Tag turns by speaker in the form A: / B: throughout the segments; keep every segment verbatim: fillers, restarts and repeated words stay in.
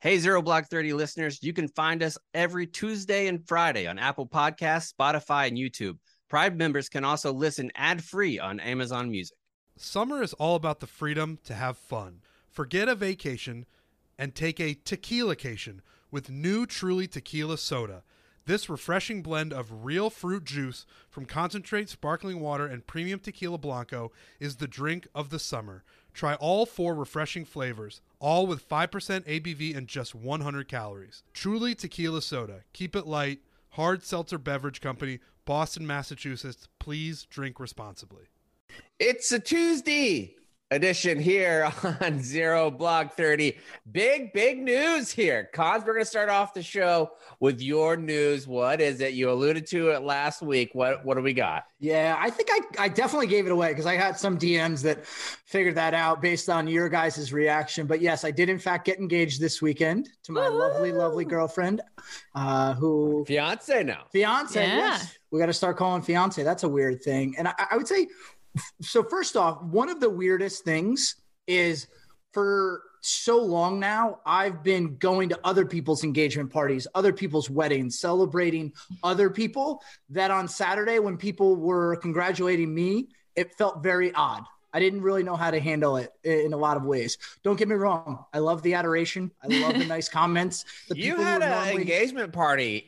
A: Hey, Zero Block thirty listeners, you can find us every Tuesday and Friday on Apple Podcasts, Spotify, and YouTube. Pride members can also listen ad-free on Amazon Music.
B: Summer is all about the freedom to have fun. Forget a vacation and take a tequila-cation with new Truly Tequila Soda. This refreshing blend of real fruit juice from concentrate sparkling water and premium tequila blanco is the drink of the summer. Try all four refreshing flavors, all with five percent A B V and just one hundred calories. Truly Tequila Soda. Keep it light. Hard Seltzer Beverage Company, Boston, Massachusetts. Please drink responsibly.
A: It's a Tuesday edition here on Zero Block thirty. Big, big news here. Cons, we're going to start off the show with your news. What is it? You alluded to it last week. What What do we got?
C: Yeah, I think I, I definitely gave it away because I had some D Ms that figured that out based on your guys' reaction. But yes, I did in fact get engaged this weekend to my Woo! lovely, lovely girlfriend uh, who...
A: Fiance now.
C: Fiance,
D: yeah.
C: yes. We got to start calling fiance. That's a weird thing. And I, I would say... So first off, one of the weirdest things is for so long now, I've been going to other people's engagement parties, other people's weddings, celebrating other people, that on Saturday when people were congratulating me, it felt very odd. I didn't really know how to handle it in a lot of ways. Don't get me wrong. I love the adoration. I love the nice comments. The
A: you had an normally- engagement party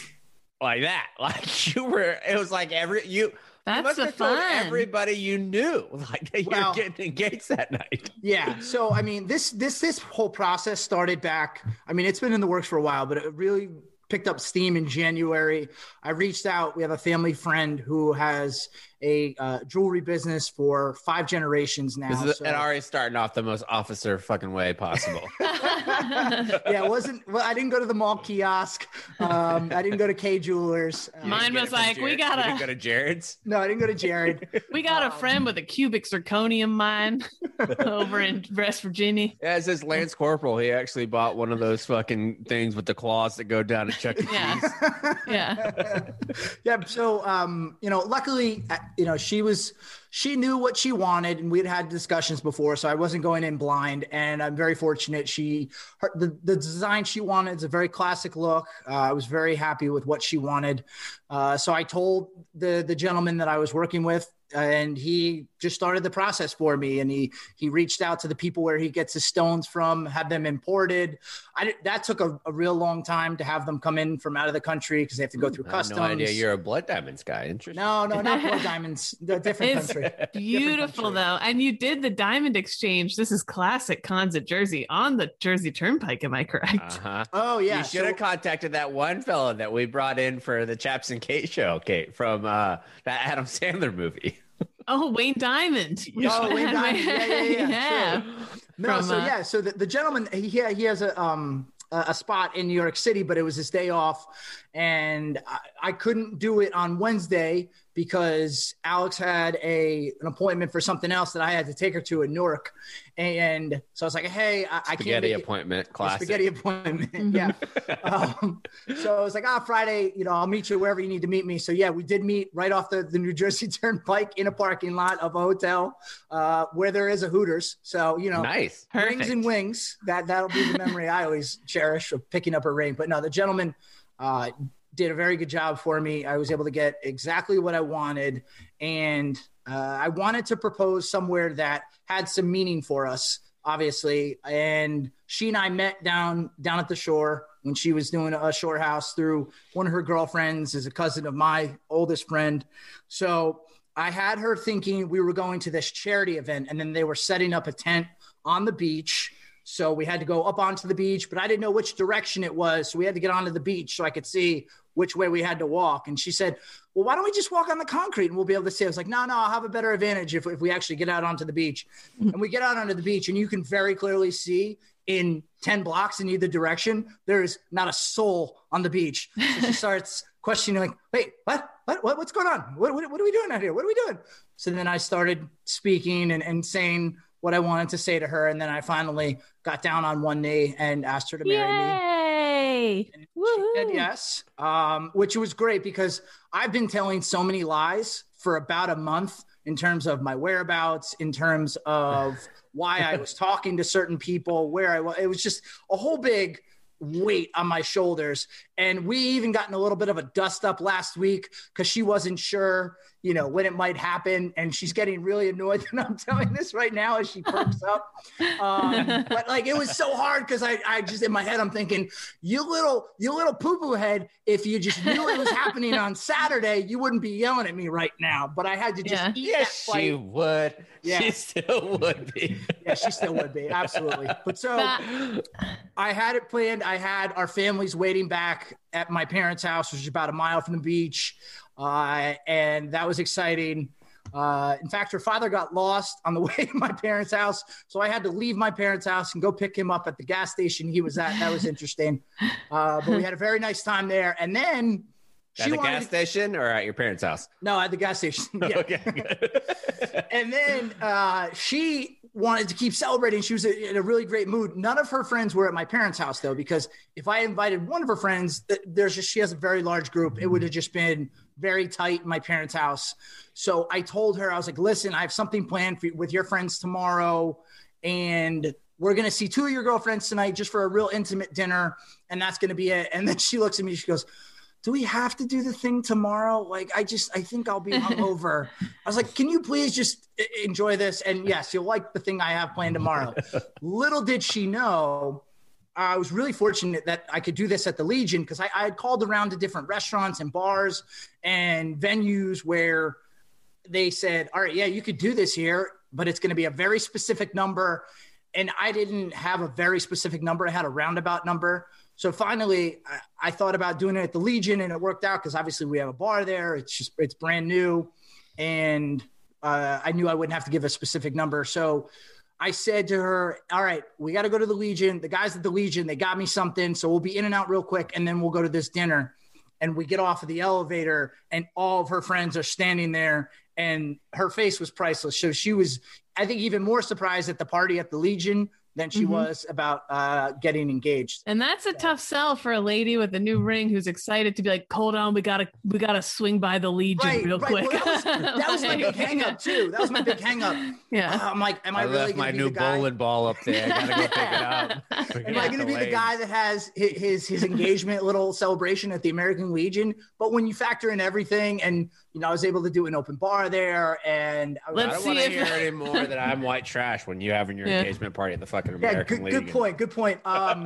A: like that. Like you were, it was like every, you...
D: That's
A: you must
D: the
A: have told
D: fun.
A: everybody you knew, like that
C: well,
A: you're getting engaged that night.
C: Yeah. So, I mean, this this this whole process started back. I mean, it's been in the works for a while, but it really picked up steam in January. I reached out. We have a family friend who has a uh, jewelry business for five generations now.
A: This is
C: so.
A: and already starting off the most officer fucking way possible.
C: Yeah, it wasn't. Well, I didn't go to the mall kiosk. Um, I didn't go to K Jewelers.
D: Uh, Mine was like, we got
A: to go to Jared's.
C: No, I didn't go to Jared.
D: We got um, a friend with a cubic zirconium mine over in West Virginia.
A: Yeah, it says Lance Corporal. He actually bought one of those fucking things with the claws that go down to Chuck E.
D: Yeah.
A: Cheese.
D: Yeah.
C: Yeah. So, um, you know, luckily, you know, she was, she knew what she wanted and we had had discussions before, so I wasn't going in blind, and I'm very fortunate. She, her, the, the design she wanted is a very classic look. Uh, I was very happy with what she wanted. Uh, so I told the, the gentleman that I was working with, and he just started the process for me. And he, he reached out to the people where he gets his stones from, had them imported. I did, that took a, a real long time to have them come in from out of the country because they have to go through
A: I
C: customs.
A: had no idea you're a blood diamonds guy. Interesting.
C: No, no, not blood diamonds. A different
D: It's
C: country.
D: beautiful
C: Different country.
D: though. And you did the diamond exchange. This is classic Cons at Jersey on the Jersey Turnpike. Am I correct?
A: Uh-huh.
C: Oh yeah.
A: You should have
C: So-
A: contacted that one fella that we brought in for the Chaps and Kate show, Kate, from uh, that Adam Sandler movie.
D: Oh, Wayne Diamond. We
C: Oh,
D: should
C: Wayne
D: have-
C: Diamond. Yeah, yeah, yeah.
D: Yeah.
C: True. No,
D: From,
C: so
D: uh,
C: yeah, so the, the gentleman, he he has a um a spot in New York City, but it was his day off, and I, I couldn't do it on Wednesday because Alex had a an appointment for something else that I had to take her to in Newark, and so I was like, hey, I, I can't
A: Spaghetti
C: make it.
A: appointment, classic.
C: Spaghetti appointment, yeah. um, so I was like, ah, Friday, you know, I'll meet you wherever you need to meet me. So yeah, we did meet right off the, the New Jersey Turnpike in a parking lot of a hotel uh, where there is a Hooters. So, you know,
A: Nice.
C: rings
D: Perfect.
C: and wings. That, that'll be the memory I always cherish of picking up a ring. But no, the gentleman uh, did a very good job for me. I was able to get exactly what I wanted. And uh, I wanted to propose somewhere that had some meaning for us, obviously. And she and I met down down at the shore when she was doing a shore house through one of her girlfriends, is a cousin of my oldest friend. So I had her thinking we were going to this charity event, and then they were setting up a tent on the beach. So we had to go up onto the beach, but I didn't know which direction it was. So we had to get onto the beach so I could see which way we had to walk. And she said, well, why don't we just walk on the concrete and we'll be able to see? I was like, no, no, I'll have a better advantage if, if we actually get out onto the beach. And we get out onto the beach, and you can very clearly see in ten blocks in either direction, there is not a soul on the beach. So she starts questioning, like, wait, what? What, what what's going on? What, what, what are we doing out here? What are we doing? So then I started speaking and, and saying what I wanted to say to her. And then I finally got down on one knee and asked her to marry me.
D: Yay!
C: And she
D: Woo-hoo.
C: said yes, um, which was great because I've been telling so many lies for about a month in terms of my whereabouts, in terms of why I was talking to certain people, where I was. It was just a whole big weight on my shoulders. And we even got in a little bit of a dust up last week because she wasn't sure, you know, when it might happen. And she's getting really annoyed that I'm telling this right now as she perks up. Um, but like, it was so hard because I, I just, in my head, I'm thinking, you little, you little poo-poo head, if you just knew it was happening on Saturday, you wouldn't be yelling at me right now. But I had to just
D: Yeah.
C: eat
A: Yes,
C: that fight.
A: she would.
C: Yeah.
A: She still would be.
C: Yeah, she still would be. Absolutely. But so I had it planned. I had our families waiting back at my parents' house, which is about a mile from the beach. Uh, and that was exciting. Uh, in fact, her father got lost on the way to my parents' house. So I had to leave my parents' house and go pick him up at the gas station he was at. That was interesting. Uh, but we had a very nice time there. And then
A: At
C: she
A: the
C: wanted
A: gas
C: to-
A: station or at your parents' house?
C: No, at the gas station. Yeah.
A: Okay, good.
C: And then uh, she wanted to keep celebrating. She was in a really great mood. None of her friends were at my parents' house, though, because if I invited one of her friends, there's just, she has a very large group. It would have just been very tight in my parents' house. So I told her, I was like, listen, I have something planned for you, with your friends tomorrow. And we're going to see two of your girlfriends tonight just for a real intimate dinner. And that's going to be it. And then she looks at me, she goes, do we have to do the thing tomorrow? Like, I just, I think I'll be hungover. I was like, can you please just enjoy this? And yes, you'll like the thing I have planned tomorrow. Little did she know, I was really fortunate that I could do this at the Legion because I, I had called around to different restaurants and bars and venues where they said, all right, yeah, you could do this here, but it's going to be a very specific number. And I didn't have a very specific number. I had a roundabout number. So finally, I, I thought about doing it at the Legion, and it worked out because obviously we have a bar there. It's just it's brand new, and uh, I knew I wouldn't have to give a specific number. So I said to her, all right, we got to go to the Legion. The guys at the Legion, they got me something, so we'll be in and out real quick, and then we'll go to this dinner. And we get off of the elevator, and all of her friends are standing there, and her face was priceless. So she was, I think, even more surprised at the party at the Legion than she
D: Mm-hmm.
C: was about uh, getting engaged.
D: And that's a tough sell for a lady with a new ring who's excited to be like, hold on, we gotta we gotta swing by the Legion
C: Right,
D: real
C: right.
D: quick.
C: Well, that was, that was my big hang up too. That was my big hang up.
D: Yeah.
C: Uh, I'm like, am I,
A: I
C: really
A: left
C: going
A: my
C: to be
A: new
C: the guy?
A: bowling ball up there. I gotta go pick it up.
C: Am I going to be the guy that has his, his his engagement little celebration at the American Legion? But when you factor in everything, and you know, I was able to do an open bar there, and I, was,
A: I
D: Let's
A: don't
D: see
A: want to
D: if-
A: hear anymore that I'm white trash when you having your
D: Yeah.
A: engagement party at the fucking
C: yeah,
A: American
C: good,
A: Legion.
C: good point. Good point. Um,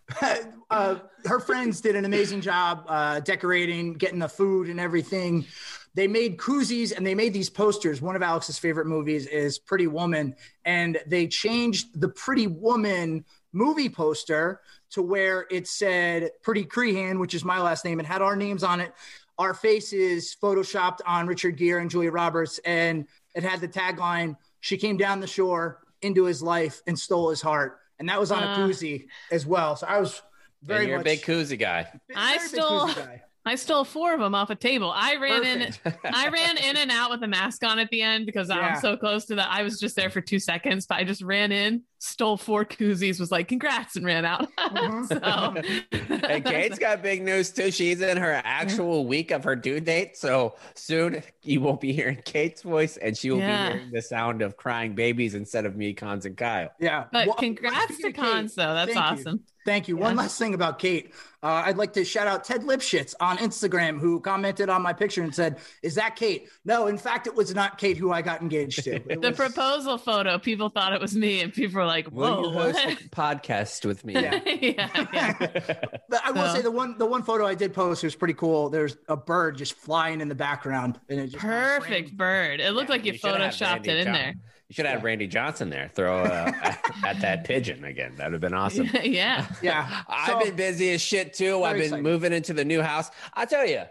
C: uh, her friends did an amazing job uh, decorating, getting the food and everything. They made koozies and they made these posters. One of Alex's favorite movies is Pretty Woman, and they changed the Pretty Woman movie poster to where it said Pretty Crehan, which is my last name, and had our names on it. Our faces photoshopped on Richard Gere and Julia Roberts, and it had the tagline, "She came down the shore into his life and stole his heart." And that was on
D: Uh,
C: a koozie as well. So I was very
A: And you're
C: much
A: a big koozie guy.
D: I
C: very big
D: stole-
C: koozie guy.
D: I stole four of them off a table. I ran
C: Perfect.
D: in. I ran in and out with a mask on at the end because
C: Yeah.
D: I'm so close to that. I was just there for two seconds, but I just ran in, stole four koozies, was like, "Congrats," and ran out.
C: Mhm.
D: so,
A: And Kate's got big news too. She's in her actual week of her due date. So soon you won't be hearing Kate's voice, and she will
D: Yeah.
A: be hearing the sound of crying babies instead of me, Cons, and Kyle.
C: Yeah.
D: But
C: Well,
D: congrats
C: speaking
D: to
C: of Kate,
D: Cons, though. That's
C: thank you.
D: awesome.
C: Thank you. One
D: Yeah.
C: last thing about Kate. Uh, I'd like to shout out Ted Lipschitz on Instagram, who commented on my picture and said, "Is that Kate?" No, in fact, it was not Kate who I got engaged to. It
D: The
C: was-
D: proposal photo, people thought it was me, and people were like,
A: Will
D: "Whoa!"
A: you host
D: what?"
A: a podcast with me?
C: Yeah.
D: yeah, yeah.
C: But I will
D: So-
C: say the one the one photo I did post was pretty cool. There's a bird just flying in the background, and it just kinda
D: Perfect
C: framed-
D: bird. It looked
A: Yeah,
D: like you,
A: should have had
D: photoshopped
A: Randy
D: it in
A: John-
D: there.
A: You should have had Randy Johnson there. Throw uh, at, at that pigeon again. That would have been awesome.
D: yeah.
C: Yeah,
A: I've
C: So-
A: been busy as shit too. I've been
C: exciting.
A: moving into the new house. I tell you,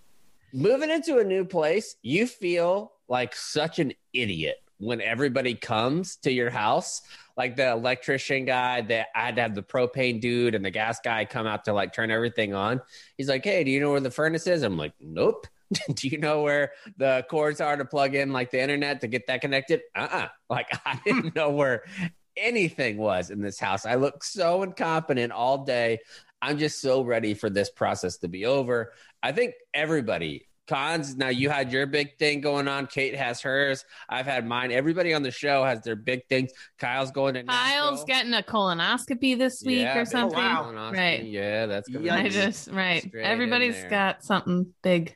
A: moving into a new place, you feel like such an idiot when everybody comes to your house. Like the electrician guy that I had to have the propane dude and the gas guy come out to like turn everything on. He's like, "Hey, do you know where the furnace is?" I'm like, "Nope." Do you know where the cords are to plug in like the internet to get that connected? Uh-uh. Like I didn't know where anything was in this house. I look so incompetent all day. I'm just so ready for this process to be over. I think everybody Cons, now you had your big thing going on. Kate has hers. I've had mine. Everybody on the show has their big things. Kyle's going to
D: Kyle's
A: Nashville.
D: getting a colonoscopy this week
A: Yeah,
D: or
A: big
D: something.
C: wow.
A: colonoscopy.
D: Right.
A: Yeah, that's going to
C: Yikes.
D: I
A: be
D: just right.
A: straight in
D: Everybody's
A: there.
D: got something big.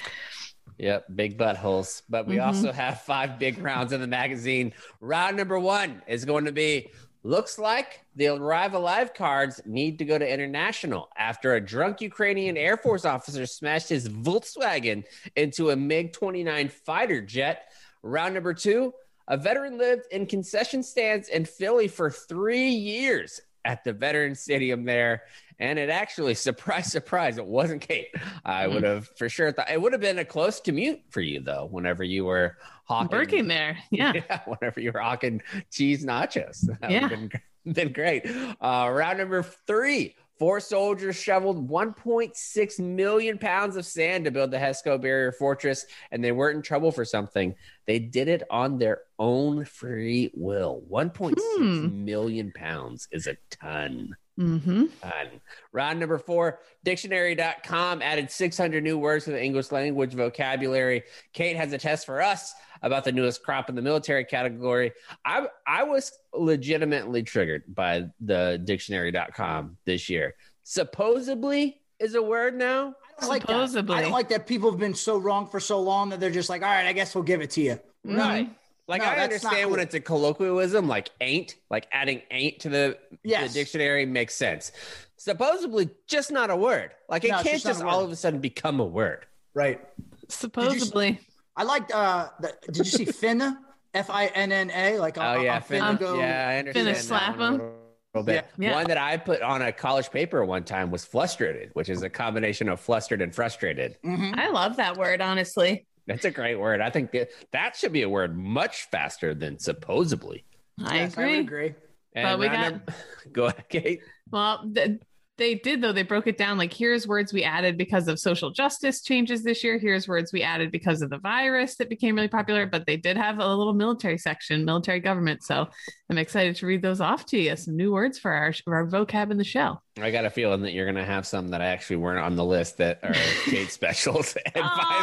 A: Yep, big buttholes. But we
D: Mhm.
A: also have five big rounds in the magazine. Round number one is going to be looks like the Arrive Alive cards need to go to international after a drunk Ukrainian Air Force officer smashed his Volkswagen into a MiG twenty-nine fighter jet. Round number two, a veteran lived in concession stands in Philly for three years at the Veterans Stadium there. And it actually, surprise, surprise, it wasn't Kate. I would have for sure thought it would have been a close commute for you, though, whenever you were hawking.
D: Working there. Yeah.
A: Yeah, whenever you were hawking cheese nachos. That
D: Yeah.
A: would have been, been great. Uh, round number three. Four soldiers shoveled one point six million pounds of sand to build the Hesco Barrier Fortress, and they weren't in trouble for something. They did it on their own free will. one point six
D: Hmm.
A: million pounds is a ton.
D: Mm-hmm.
A: Ton. Round number four, dictionary dot com added six hundred new words to the English language vocabulary. Kate has a test for us about the newest crop in the military category. I I was legitimately triggered by the dictionary dot com this year. Supposedly is a word now.
C: I don't like that.
D: Supposedly.
C: I don't like that people have been so wrong for so long that they're just like, all right, I guess we'll give it to you.
A: Right. Like,
C: No,
A: I
C: that's
A: understand
C: not
A: when
C: cool.
A: it's a colloquialism, like ain't, like adding ain't to the,
C: Yes.
A: the dictionary makes sense. Supposedly, just not a word. Like, it
C: No, it's
A: can't
C: just not
A: just
C: a
A: all
C: word.
A: of a sudden become a word.
C: Right.
D: Supposedly.
C: I liked, uh, the, did you see Finna? F I N N A? Like,
A: Oh,
C: I'm,
A: yeah.
C: I'm
A: fin-
C: finna go.
A: yeah, I understand.
D: Finish
A: that
D: slap
A: one a
D: 'em.
A: little- little bit.
D: Yeah.
A: One that I put on a college paper one time was frustrated, which is a combination of flustered and frustrated.
C: Mhm.
D: I love that word, honestly.
A: That's a great word. I think that, that should be a word much faster than supposedly.
D: I
C: Yes, I
D: agree.
C: would agree.
A: And
D: But we
A: round
D: got-
A: number- go ahead, Kate.
D: Well, th- they did, though. They broke it down like here's words we added because of social justice changes this year. Here's words we added because of the virus that became really popular. But they did have a little military section, military government. So I'm excited to read those off to you. Some new words for our, for our vocab in the show.
A: I got a feeling that you're going to have some that actually weren't on the list that are Kate specials. And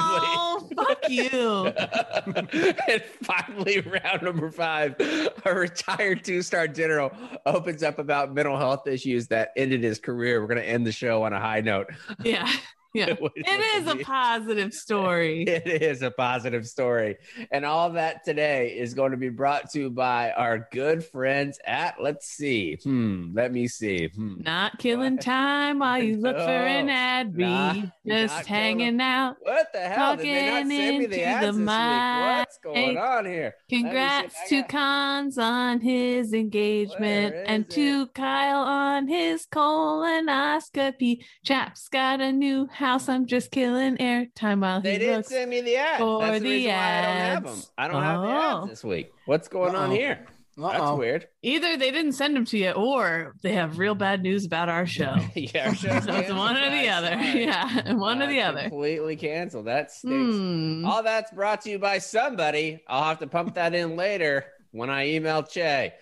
D: Oh, fuck you.
A: finally, and finally, round number five, a retired two-star general opens up about mental health issues that ended his career. We're going to end the show on a high note.
D: Yeah. Yeah.
A: Which
D: It is
A: would
D: a
A: be-
D: positive story.
A: It is a positive story. And all that today is going to be brought to you by our good friends at, let's see. Hmm, let me see. Hmm.
D: Not killing
A: What?
D: time while you look for an
A: No,
D: ad
A: not-
D: read.
A: you're
D: Just
A: not
D: hanging out.
A: What the hell? Did they not
D: Talking
A: send me the
D: into
A: ads
D: the
A: this week? What's going
D: mic.
A: on here? Let me see.
D: Congrats
A: I
D: to
A: got-
D: Cons on his engagement
A: Where
D: and
A: is
D: to Kyle on his colonoscopy. Chap's got a new house. I'm just killing airtime while
A: They
D: he
A: didn't
D: looks.
A: send me the ads.
D: for
A: That's the,
D: the
A: reason why I don't have them.
D: ads.
A: I don't have the
D: Oh.
A: ads this week. What's going on
C: Uh-oh.
A: here? That's
C: Uh-oh.
A: weird.
D: Either they didn't send them to you or they have real bad news about our show.
A: Yeah, our show's
D: So it's one or
A: canceled,
D: the
A: guys.
D: other.
A: Sorry.
D: Yeah, one or
A: Uh,
D: the other.
A: Completely canceled. That stinks.
D: Hmm.
A: All that's brought to you by somebody. I'll have to pump that in later when I email Che.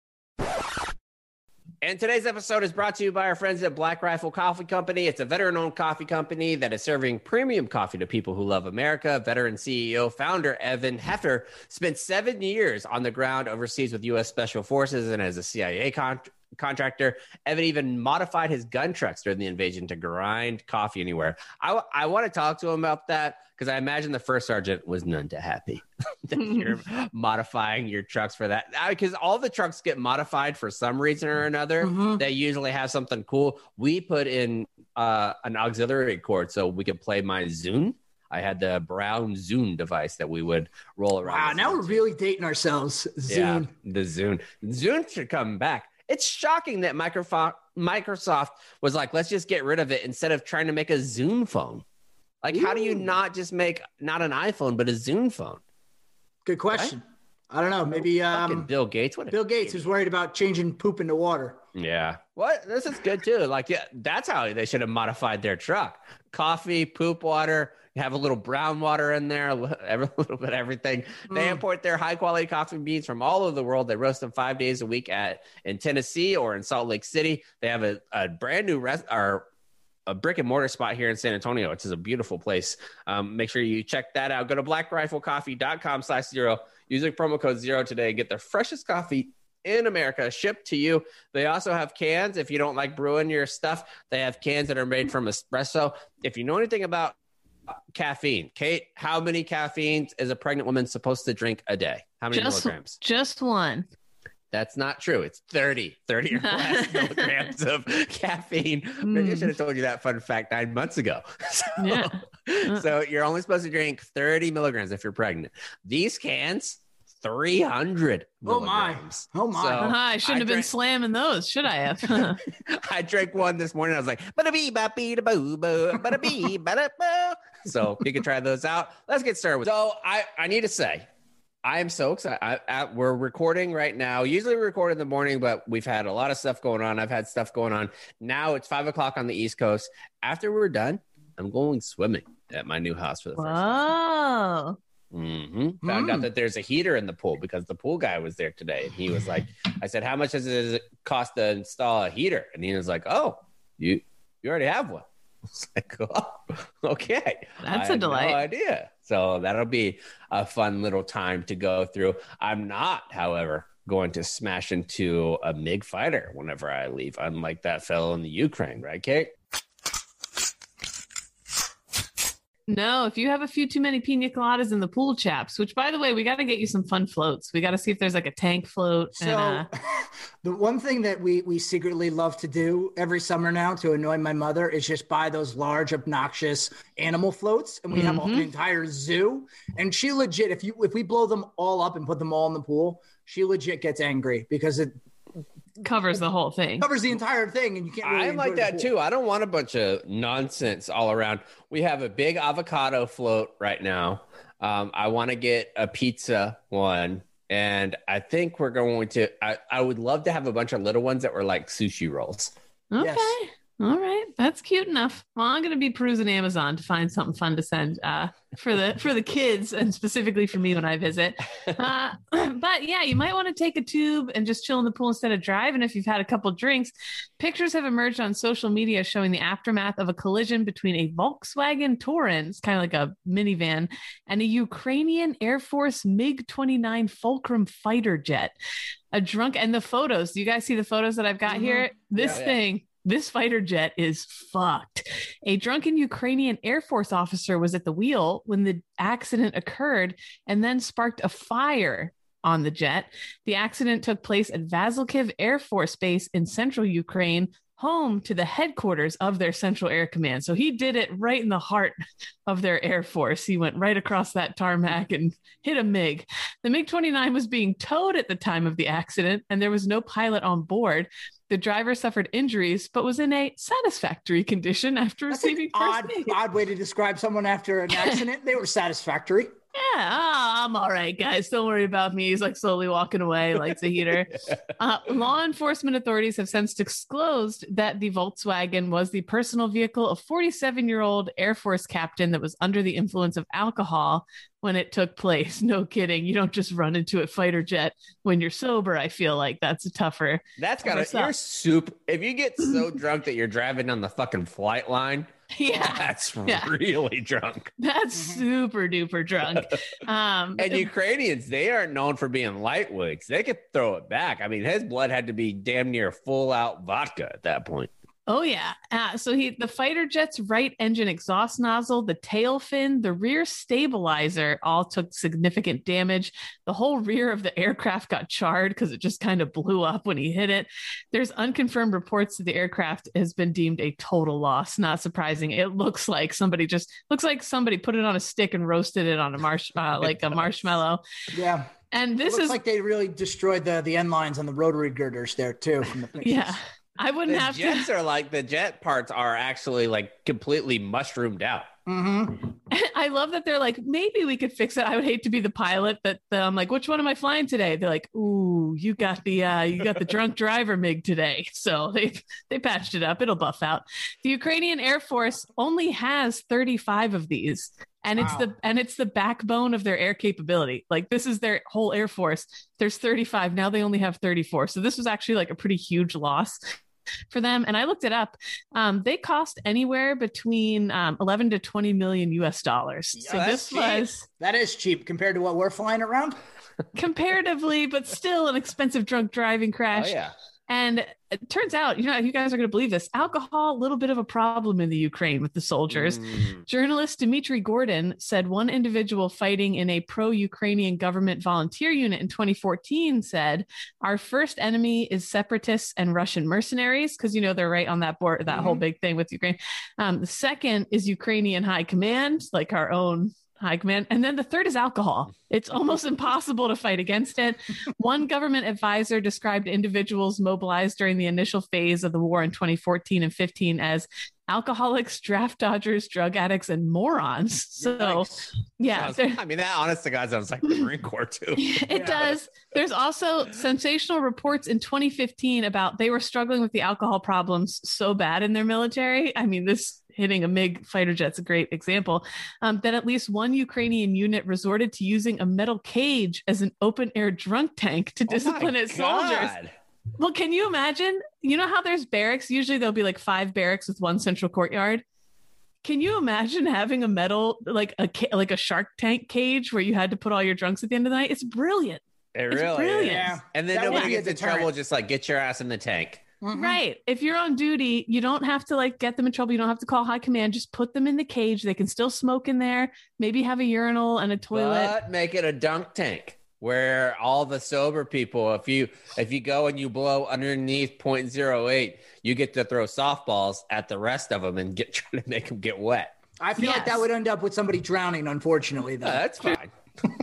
A: And today's episode is brought to you by our friends at Black Rifle Coffee Company. It's a veteran-owned coffee company that is serving premium coffee to people who love America. Veteran C E O, founder Evan Hefter spent seven years on the ground overseas with U S Special Forces and as a C I A con- contractor. Evan even modified his gun trucks during the invasion to grind coffee anywhere. I, I want to talk to him about that because I imagine the first sergeant was none too happy that you're modifying your trucks for that. Because all the trucks get modified for some reason or another.
C: Mhm.
A: They usually have something cool. We put in uh, an auxiliary cord so we could play my Zune. I had the Brown Zune device that we would roll around.
C: Wow,
A: the
C: now
A: Zune
C: we're
A: to.
C: really dating ourselves. Zune.
A: Yeah, the Zune. Zune should come back. It's shocking that Microsoft Microsoft was like, let's just get rid of it instead of trying to make a Zune phone. Like, how do you
C: Ooh.
A: not just make not an iPhone but a Zune phone?
C: Good question. I don't know. Maybe
A: Fucking
C: um,
A: Bill Gates. What a
C: Bill Gates is worried about changing poop into water.
A: Yeah. What? This is good too. Like, yeah, that's how they should have modified their truck. Coffee, poop water. You have a little brown water in there, a li- every little bit of everything. They
C: Mm.
A: import their high quality coffee beans from all over the world. They roast them five days a week at in Tennessee or in Salt Lake City. They have a, a brand new rest or a brick and mortar spot here in San Antonio. It's a beautiful place. Um, make sure you check that out. Go to black rifle coffee dot com slash zero. Use the promo code zero today. Get the freshest coffee in America shipped to you. They also have cans. If you don't like brewing your stuff, they have cans that are made from espresso. If you know anything about caffeine, Kate, how many caffeines is a pregnant woman supposed to drink a day? How many
D: just,
A: milligrams?
D: Just one.
A: That's not true. It's thirty, thirty or less milligrams of caffeine.
D: Mm.
A: I should have told you that fun fact nine months ago. So,
D: Yeah.
A: so you're only supposed to drink thirty milligrams if you're pregnant. These cans, three hundred
C: Oh my.
A: milligrams.
C: Oh my.
A: So
D: Uh-huh, I shouldn't
A: I
D: have been
A: drank-
D: slamming those, should I have?
A: I drank one this morning. I was like, bada bee, ba bee, da boo, boo, bada bee, bada boo. So you can try those out. Let's get started with. So I, I need to say, I am so excited. I, I, we're recording right now. Usually we record in the morning, but we've had a lot of stuff going on. I've had stuff going on. Now it's five o'clock on the East Coast. After we're done, I'm going swimming at my new house for the first time.
D: Whoa.
A: Mm-hmm. Found
C: Mm.
A: out that there's a heater in the pool because the pool guy was there today. And he was like, I said, how much does it cost to install a heater? And he was like, oh, you you already have one. I was like, oh, okay.
D: That's
A: I
D: a
A: had
D: delight.
A: No idea. So that'll be a fun little time to go through. I'm not, however, going to smash into a MiG fighter whenever I leave, unlike that fellow in the Ukraine, right, Kate?
D: No, if you have a few too many pina coladas in the pool, chaps, which by the way, we got to get you some fun floats. We got to see if there's like a tank float.
C: So
D: and, uh,
C: the one thing that we we secretly love to do every summer now to annoy my mother is just buy those large obnoxious animal floats, and we have
D: Mhm.
C: an entire zoo. And she legit, if you if we blow them all up and put them all in the pool, she legit gets angry because it
D: covers the whole thing.
C: covers the entire thing, and you can't. Really
A: I'm like
C: enjoy the
A: that
C: pool.
A: too. I don't want a bunch of nonsense all around. We have a big avocado float right now. Um, I want to get a pizza one, and I think we're going to. I, I would love to have a bunch of little ones that were like sushi rolls.
D: Okay.
C: Yes.
D: All right. That's cute enough. Well, I'm going to be perusing Amazon to find something fun to send uh, for the for the kids and specifically for me when I visit. Uh, but yeah, you might want to take a tube and just chill in the pool instead of driving if you've had a couple drinks. Pictures have emerged on social media showing the aftermath of a collision between a Volkswagen Touran, it's kind of like a minivan, and a Ukrainian Air Force MiG twenty-nine Fulcrum fighter jet. A drunk and the photos. Do you guys see the photos that I've got
C: Mhm.
D: here? This
A: Yeah, yeah.
D: thing. This fighter jet is fucked. A drunken Ukrainian Air Force officer was at the wheel when the accident occurred and then sparked a fire on the jet. The accident took place at Vasilkiv Air Force Base in central Ukraine, home to the headquarters of their Central Air Command. So he did it right in the heart of their Air Force. He went right across that tarmac and hit a MiG. The MiG twenty-nine was being towed at the time of the accident, and there was no pilot on board. The driver suffered injuries, but was in a satisfactory condition after
C: That's an
D: receiving first
C: odd,
D: aid.
C: odd way to describe someone after an accident. They were satisfactory.
D: Yeah, oh, I'm all right, guys. Don't worry about me. He's like slowly walking away, lights a heater. Uh, law enforcement authorities have since disclosed that the Volkswagen was the personal vehicle of forty-seven-year-old Air Force captain that was under the influence of alcohol when it took place. No kidding. You don't just run into a fighter jet when you're sober. I feel like that's a tougher.
A: That's gotta.
D: What's up?
A: You're super. If you get so drunk that you're driving on the fucking flight line,
D: Yeah,
A: that's
D: Yeah.
A: really drunk.
D: that's
C: Mhm.
D: super duper drunk. Um,
A: And Ukrainians, they aren't known for being lightweights. They could throw it back. I mean, his blood had to be damn near full out vodka at that point.
D: Oh yeah. Uh, so he the fighter jet's right engine exhaust nozzle, the tail fin, the rear stabilizer all took significant damage. The whole rear of the aircraft got charred because it just kind of blew up when he hit it. There's unconfirmed reports that the aircraft has been deemed a total loss. Not surprising. It looks like somebody just looks like somebody put it on a stick and roasted it on a marsh uh, like a marshmallow.
C: Yeah.
D: And this
C: Looks
D: is
C: like they really destroyed the the end lines on the rotary girders there too. From the pictures.
D: yeah. I wouldn't
A: The
D: have to.
A: jets are like the jet parts are actually like completely mushroomed out.
C: Mm-hmm.
D: I love that they're like, maybe we could fix it. I would hate to be the pilot that I'm like, which one am I flying today? They're like, ooh, you got the uh, you got the drunk driver MiG today. So they they patched it up. It'll buff out. The Ukrainian Air Force only has thirty-five of these. And it's
C: Wow.
D: the and it's the backbone of their air capability. Like this is their whole Air Force. There's thirty-five. Now they only have thirty-four. So this was actually like a pretty huge loss. for them. And I looked it up. Um, they cost anywhere between um, eleven to twenty million U S dollars.
A: Yeah,
D: so
A: that's
D: this
A: cheap.
D: was
C: That is cheap compared to what we're flying around.
D: comparatively, but still an expensive drunk driving
A: Oh,
D: crash.
A: yeah.
D: And it turns out, you know, you guys are going to believe this. Alcohol, a little bit of a problem in the Ukraine with the soldiers.
A: Mm.
D: Journalist Dmitry Gordon said one individual fighting in a pro-Ukrainian government volunteer unit in twenty fourteen said, "Our first enemy is separatists and Russian mercenaries," because, you know, they're right on that board, that
C: Mhm.
D: whole big thing with Ukraine. Um, the second is Ukrainian high command, like our own high command. And then the third is alcohol. It's almost impossible to fight against it. One government advisor described individuals mobilized during the initial phase of the war in twenty fourteen and fifteen as alcoholics, draft dodgers, drug addicts, and morons. So,
C: Yikes.
D: yeah.
A: Sounds-
D: there-
A: I mean, that honest to God sounds like the Marine Corps too.
D: it
C: Yeah.
D: does. There's also sensational reports in twenty fifteen about they were struggling with the alcohol problems so bad in their military. I mean, this hitting a MiG fighter jet's a great example, um, that at least one Ukrainian unit resorted to using a metal cage as an open air drunk tank to
A: Oh my
D: discipline its soldiers.
A: God.
D: Well, can you imagine? You know how there's barracks? Usually there'll be like five barracks with one central courtyard. Can you imagine having a metal, like a ca- like a Shark Tank cage where you had to put all your drunks at the end of the night? It's brilliant.
A: It
D: It's
A: really
D: brilliant.
A: is.
C: Yeah.
A: And then
C: That would
A: nobody
C: be a
A: gets in
C: deterrent.
A: trouble. Just like get your ass in the tank.
C: Mhm.
D: Right. If you're on duty, you don't have to like get them in trouble. You don't have to call high command. Just put them in the cage. They can still smoke in there. Maybe have a urinal and a toilet.
A: But make it a dunk tank where all the sober people, if you if you go and you blow underneath point zero eight, you get to throw softballs at the rest of them and get try to make them get wet.
C: I feel like that
D: Yes.
C: would end up with somebody drowning, unfortunately, though.
A: Uh, that's fine.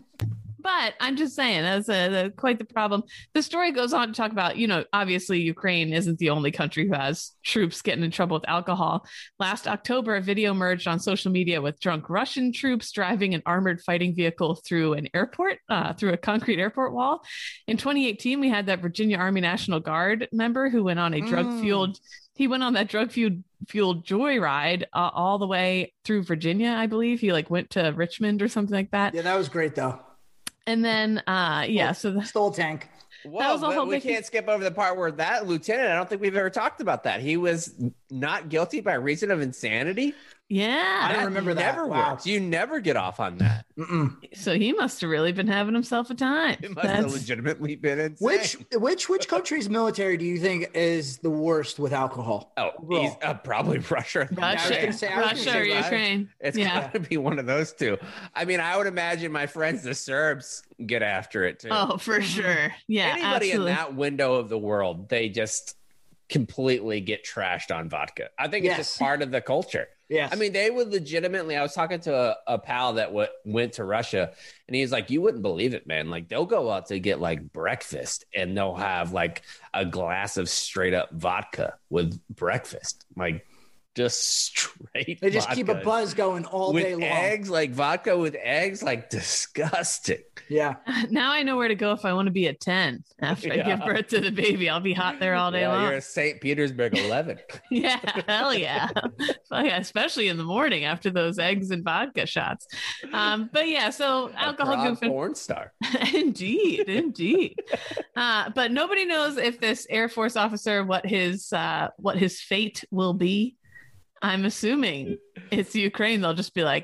D: But I'm just saying, that's a, a, quite the problem. The story goes on to talk about, you know, obviously Ukraine isn't the only country who has troops getting in trouble with alcohol. Last October, a video emerged on social media with drunk Russian troops driving an armored fighting vehicle through an airport, uh, through a concrete airport wall. In twenty eighteen, we had that Virginia Army National Guard member who went on a drug-fueled, he went on that drug-fueled fueled joyride uh, all the way through Virginia, I believe. He like went to Richmond or something like that.
C: Yeah, that was great, though.
D: And then, uh, yeah, so the,
C: Stole tank.
A: Well,
D: was a
A: but
D: whole
A: we
D: big-
A: can't skip over the part where that lieutenant, I don't think we've ever talked about that. He was not guilty by reason of insanity.
D: yeah.
C: I don't remember that.
A: Never
C: Wow.
A: works. You never get off on that.
C: Mm-mm.
D: So he must have really been having himself a time.
A: It must have
D: That's-
A: legitimately been insane.
C: Which which which country's military do you think is the worst with alcohol?
A: Oh, he's uh, probably Russia.
C: I was
D: Russia,
C: gonna say- I was gonna
D: Russia
C: say
D: or
C: that.
D: Ukraine.
A: It's
D: yeah.
A: got to be one of those two. I mean, I would imagine my friends, the Serbs, get after it too.
D: Oh, for sure. Yeah,
A: Anybody
D: absolutely.
A: in that window of the world, they just completely get trashed on vodka. I think it's
C: Yes.
A: just part of the culture.
C: Yes.
A: I mean, they would legitimately. I was talking to a, a pal that w- went to Russia, and he was like, "You wouldn't believe it, man. Like they'll go out to get like breakfast, and they'll have like a glass of straight up vodka with breakfast, like just straight.
C: they just keep a
A: vodka
C: buzz going all
A: with
C: day long.
A: eggs, like vodka with eggs, like disgusting.
C: Yeah.
D: Now I know where to go if I want to be a ten after I
A: Yeah.
D: give birth to the baby. I'll be hot there all day
A: Yeah,
D: long.
A: you're a Saint Petersburg eleven.
D: Yeah, hell yeah. Oh, yeah, especially in the morning after those eggs and vodka shots. Um, but yeah, so alcohol
A: Prague
D: goofing.
A: porn star.
D: indeed, indeed. Uh, but nobody knows if this Air Force officer what his uh, what his fate will be. I'm assuming it's Ukraine. They'll just be like,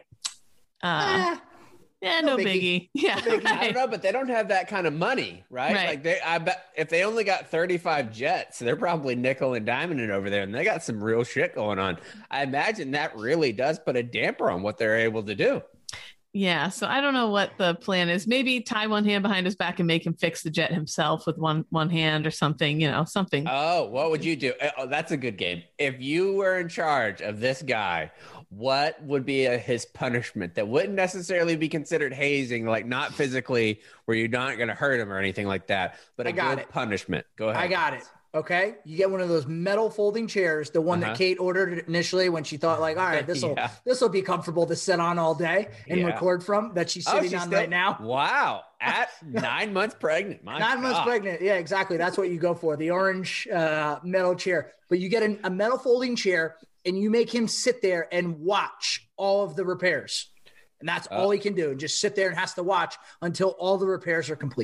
D: uh,
C: Ah,
D: yeah,
C: no
D: no,
C: biggie.
D: biggie. Yeah,
A: I don't
D: right.
A: know, but they don't have that kind of money, right?
D: Right.
A: Like they, I bet if they only got thirty-five jets, they're probably nickel and diamonding over there, and they got some real shit going on. I imagine that really does put a damper on what they're able to do.
D: Yeah, so I don't know what the plan is. Maybe tie one hand behind his back and make him fix the jet himself with one one hand or something. You know, something.
A: Oh, what would you do? Oh, that's a good game. If you were in charge of this guy, what would be a, his punishment that wouldn't necessarily be considered hazing, like not physically, where you're not going to hurt him or anything like that, but a
C: I got
A: good
C: it.
A: punishment? Go ahead.
C: I got it. Okay. You get one of those metal folding chairs, the one
A: Uh-huh.
C: that Kate ordered initially when she thought, like, all right, this will
A: Yeah.
C: this will be comfortable to sit on all day and
A: Yeah.
C: record from, that she's
A: Oh,
C: sitting
A: she's
C: on
A: still-
C: right now.
A: Wow. At nine months pregnant. My
C: Nine months
A: God.
C: pregnant. Yeah, exactly. That's what you go for. The orange uh, metal chair. But you get an, a metal folding chair and you make him sit there and watch all of the repairs. And that's
A: Uh.
C: all he can do. Just sit there and has to watch until all the repairs are complete.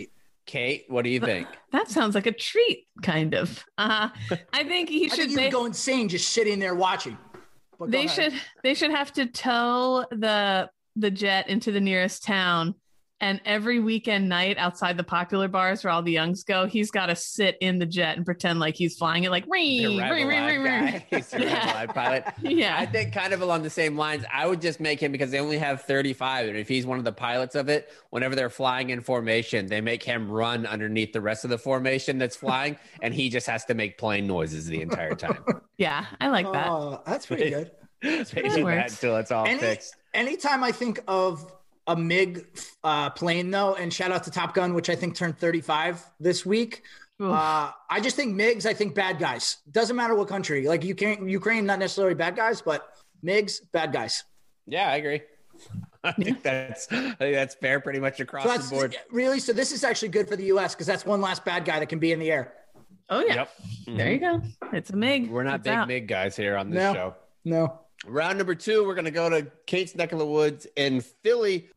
A: Kate, what do you think?
D: That sounds like a treat, kind of. Uh, I think he
C: I
D: should.
C: think you
D: they,
C: would go insane just sitting there watching. But go
D: they
C: ahead.
D: should. They should have to tow the the jet into the nearest town. And every weekend night outside the popular bars where all the youngs go, he's got to sit in the jet and pretend like he's flying it like ring,
A: The Rebel
D: ring, ring,
A: Live
D: ring,
A: guy.
D: ring.
A: He's the Rebel
D: Yeah.
A: Live pilot.
D: Yeah.
A: I think kind of along the same lines, I would just make him, because they only have thirty-five, and if he's one of the pilots of it, whenever they're flying in formation, they make him run underneath the rest of the formation that's flying, and he just has to make plane noises the entire time.
D: Yeah, I like that.
C: Oh, that's pretty good.
A: Basically that
D: works.
A: until it's all
C: Any,
A: fixed.
C: anytime I think of a MiG uh, plane, though, and shout out to Top Gun, which I think turned thirty-five this week.
D: Oof.
C: Uh, I just think MiGs, I think bad guys. Doesn't matter what country. Like Ukraine, Ukraine, not necessarily bad guys, but MiGs, bad guys.
A: Yeah, I agree. I think that's I think that's fair pretty much across
C: So that's
A: the board.
C: really, so this is actually good for the U S because that's one last bad guy that can be in the air.
D: Oh yeah,
A: Yep.
D: there you go. It's a MiG.
A: We're not
D: It's
A: big
D: out.
A: MiG guys here on this
C: No.
A: show.
C: No.
A: Round number two, we're going to go to Kate's neck of the woods in Philly.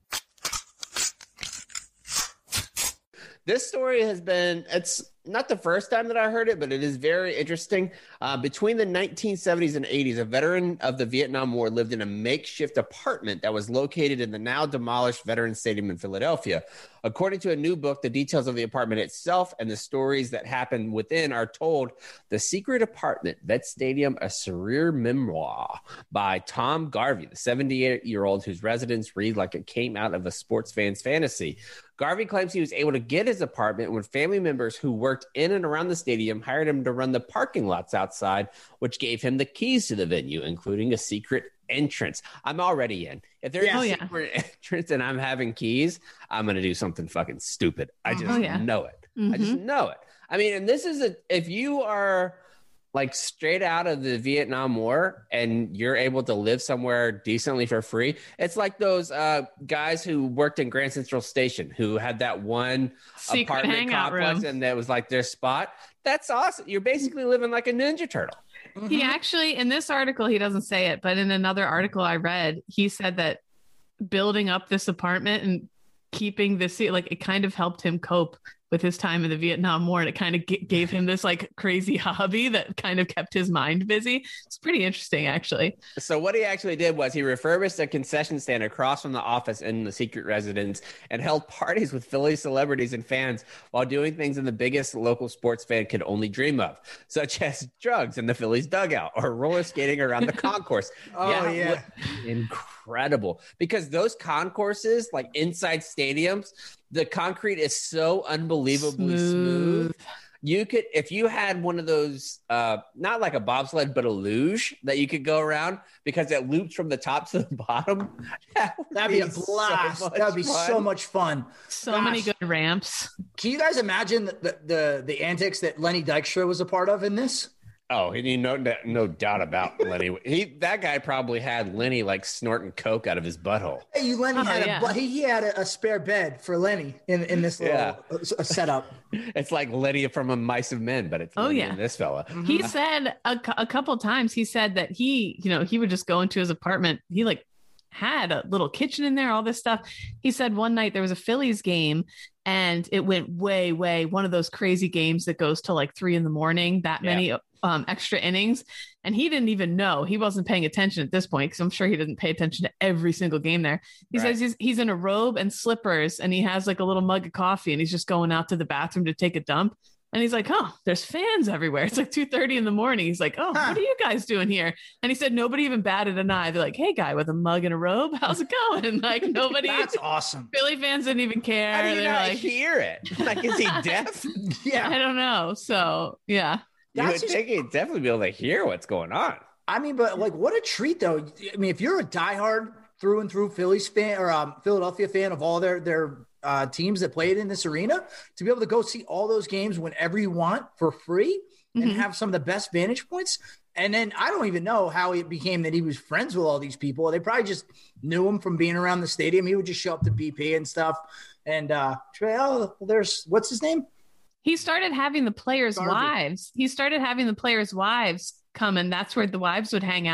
A: This story has been, it's not the first time that I heard it, but it is very interesting. Uh, between the nineteen seventies and eighties, a veteran of the Vietnam War lived in a makeshift apartment that was located in the now demolished Veterans Stadium in Philadelphia. According to a new book, the details of the apartment itself and the stories that happened within are told. The Secret Apartment, Vet Stadium, a surreal memoir by Tom Garvey, the seventy-eight-year-old whose residence read like it came out of a sports fan's fantasy. Garvey claims he was able to get his apartment when family members who worked in and around the stadium hired him to run the parking lots outside, which gave him the keys to the venue, including a secret entrance. I'm already in. If there's
C: Yeah.
A: a
D: Oh, yeah.
A: secret entrance and I'm having keys, I'm going to do something fucking stupid. I just
D: Oh, yeah.
A: know it. I just
D: Mhm.
A: know it. I mean, and this is a, if you are like straight out of the Vietnam War and you're able to live somewhere decently for free, it's like those uh, guys who worked in Grand Central Station who had that one
D: Secret
A: apartment
D: hangout
A: complex
D: room.
A: and that was like their spot. That's awesome. You're basically living like a Ninja Turtle.
D: He actually, in this article, he doesn't say it, but in another article I read, he said that building up this apartment and keeping this, like, it kind of helped him cope with his time in the Vietnam War. And it kind of g- gave him this like crazy hobby that kind of kept his mind busy. It's pretty interesting, actually.
A: So what he actually did was he refurbished a concession stand across from the office in the secret residence and held parties with Philly celebrities and fans while doing things in the biggest local sports fan could only dream of, such as drugs in the Phillies dugout or roller skating around the concourse.
C: Oh, yeah.
A: Incredible. Because those concourses, like inside stadiums, the concrete is so unbelievably smooth.
D: Smooth.
A: You could, if you had one of those, uh, not like a bobsled, but a luge that you could go around because it loops from the top to the bottom. That would
C: That'd be a
A: so
C: blast.
A: much
C: That'd be
A: fun.
C: so much fun.
D: So
C: Gosh.
D: many good ramps.
C: Can you guys imagine the, the, the, the antics that Lenny Dykstra was a part of in this?
A: Oh, he no no doubt about Lenny. He that guy probably had Lenny like snorting coke out of his butthole.
C: Hey, you Lenny
D: Oh,
C: had
D: yeah.
C: a bu- he, he had a, a spare bed for Lenny in, in this little
A: Yeah.
C: uh, a setup.
A: It's like Lenny from A Mice of Men, but it's
D: Oh,
A: Lenny
D: yeah.
A: and this fella.
D: He said a, cou- a couple times, he said that he, you know, he would just go into his apartment. He like had a little kitchen in there, all this stuff. He said one night there was a Phillies game and it went way, way, one of those crazy games that goes till like three in the morning, that
A: Yeah.
D: many um, extra innings. And he didn't even know. He wasn't paying attention at this point because I'm sure he didn't pay attention to every single game there. He
A: Right.
D: says he's, he's in a robe and slippers and he has like a little mug of coffee and he's just going out to the bathroom to take a dump. And he's like, oh, there's fans everywhere. It's like two thirty in the morning. He's like, oh,
C: Huh.
D: what are you guys doing here? And he said, nobody even batted an eye. They're like, hey, guy with a mug and a robe, how's it going? Like, nobody,
C: That's awesome.
D: Philly fans didn't even care.
A: How do you
D: They're
A: not
D: like,
A: hear it? Like, is he deaf?
C: Yeah.
D: I don't know. So, yeah.
A: You
C: That's
A: would
C: just-
A: think he'd definitely be able to hear what's going on.
C: I mean, but like, what a treat, though. I mean, if you're a diehard through and through Phillies fan or um, Philadelphia fan of all their their uh, teams that played in this arena, to be able to go see all those games whenever you want for free and
D: Mhm.
C: have some of the best vantage points. And then I don't even know how it became that he was friends with all these people. They probably just knew him from being around the stadium. He would just show up to B P and stuff. And uh, try, oh, there's what's his name?
D: He started having the players'
C: Garvey.
D: wives. He started having the players' wives come, and that's where the wives would hang out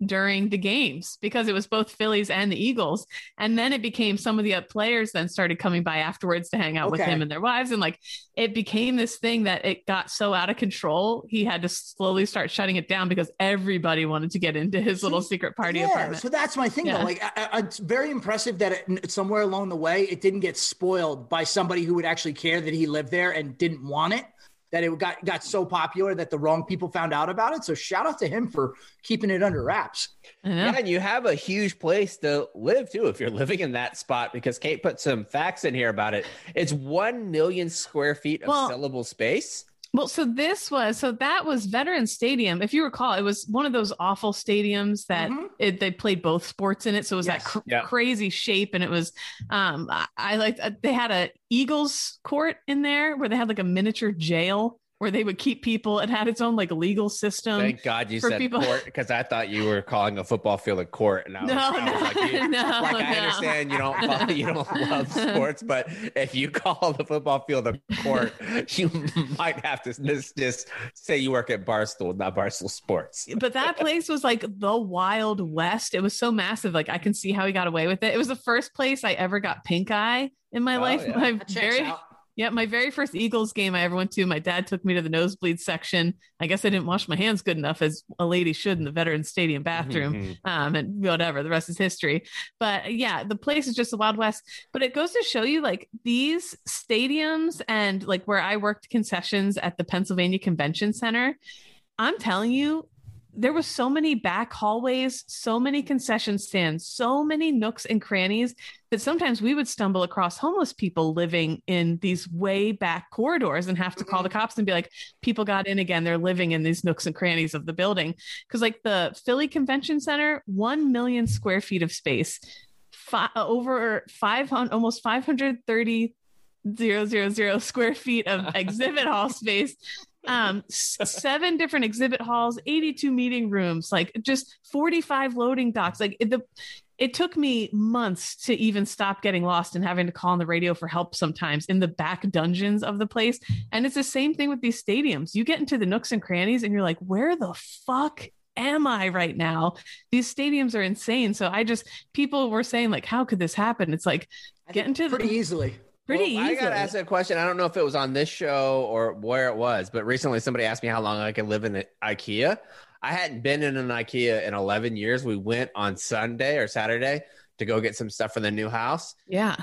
D: during the games because it was both Phillies and the Eagles. And then it became some of the players then started coming by afterwards to hang out okay. with him and their wives. And like, it became this thing that it got so out of control. He had to slowly start shutting it down because everybody wanted to get into his little secret party
C: yeah,
D: apartment.
C: So that's my thing yeah. though. Like I, I, it's very impressive that it, somewhere along the way, it didn't get spoiled by somebody who would actually care that he lived there and didn't want it. That it got, got so popular that the wrong people found out about it. So shout out to him for keeping it under wraps.
A: Yeah, and you have a huge place to live too if you're living in that spot, because Kate put some facts in here about it. It's one million square feet of well, sellable space.
D: Well, so this was, so that was Veterans Stadium. If you recall, it was one of those awful stadiums that mm-hmm. it, they played both sports in it. So it was yes. that cr- yeah. crazy shape. And it was, um, I, I liked, uh, they had a Eagles court in there where they had like a miniature jail where they would keep people. It had its own like legal system.
A: Thank God you said people. Court, because I thought you were calling a football field a court. And I was,
D: no,
A: I
D: no,
A: was like, you,
D: no,
A: like I
D: no.
A: understand you don't follow, you don't love sports, but if you call the football field a court, you might have to just, just say you work at Barstool, not Barstool Sports.
D: But that place was like the Wild West. It was so massive. Like I can see how he got away with it. It was the first place I ever got pink eye in my oh, life.
A: Yeah.
D: My very out. Yeah, my very first Eagles game I ever went to, my dad took me to the nosebleed section. I guess I didn't wash my hands good enough, as a lady should in the Veterans Stadium bathroom, mm-hmm. um, and whatever, the rest is history. But yeah, the place is just the Wild West. But it goes to show you, like, these stadiums and like where I worked concessions at the Pennsylvania Convention Center, I'm telling you, there was so many back hallways, so many concession stands, so many nooks and crannies that sometimes we would stumble across homeless people living in these way back corridors and have to call the cops and be like, people got in again. They're living in these nooks and crannies of the building. Because like the Philly Convention Center, one million square feet of space, fi- over five hundred, almost five hundred thirty thousand square feet of exhibit hall space. um seven different exhibit halls, eighty-two meeting rooms, like just forty-five loading docks. Like it, the it took me months to even stop getting lost and having to call on the radio for help sometimes in the back dungeons of the place. And it's the same thing with these stadiums. You get into the nooks and crannies and you're like, where the fuck am I right now? These stadiums are insane. So I just, people were saying like, how could this happen? It's like, get into
C: pretty
D: the-
C: easily.
D: Pretty
A: well, I got to ask a question. I don't know if it was on this show or where it was, but recently somebody asked me how long I could live in the IKEA. I hadn't been in an IKEA in eleven years. We went on Sunday or Saturday to go get some stuff for the new house.
D: Yeah.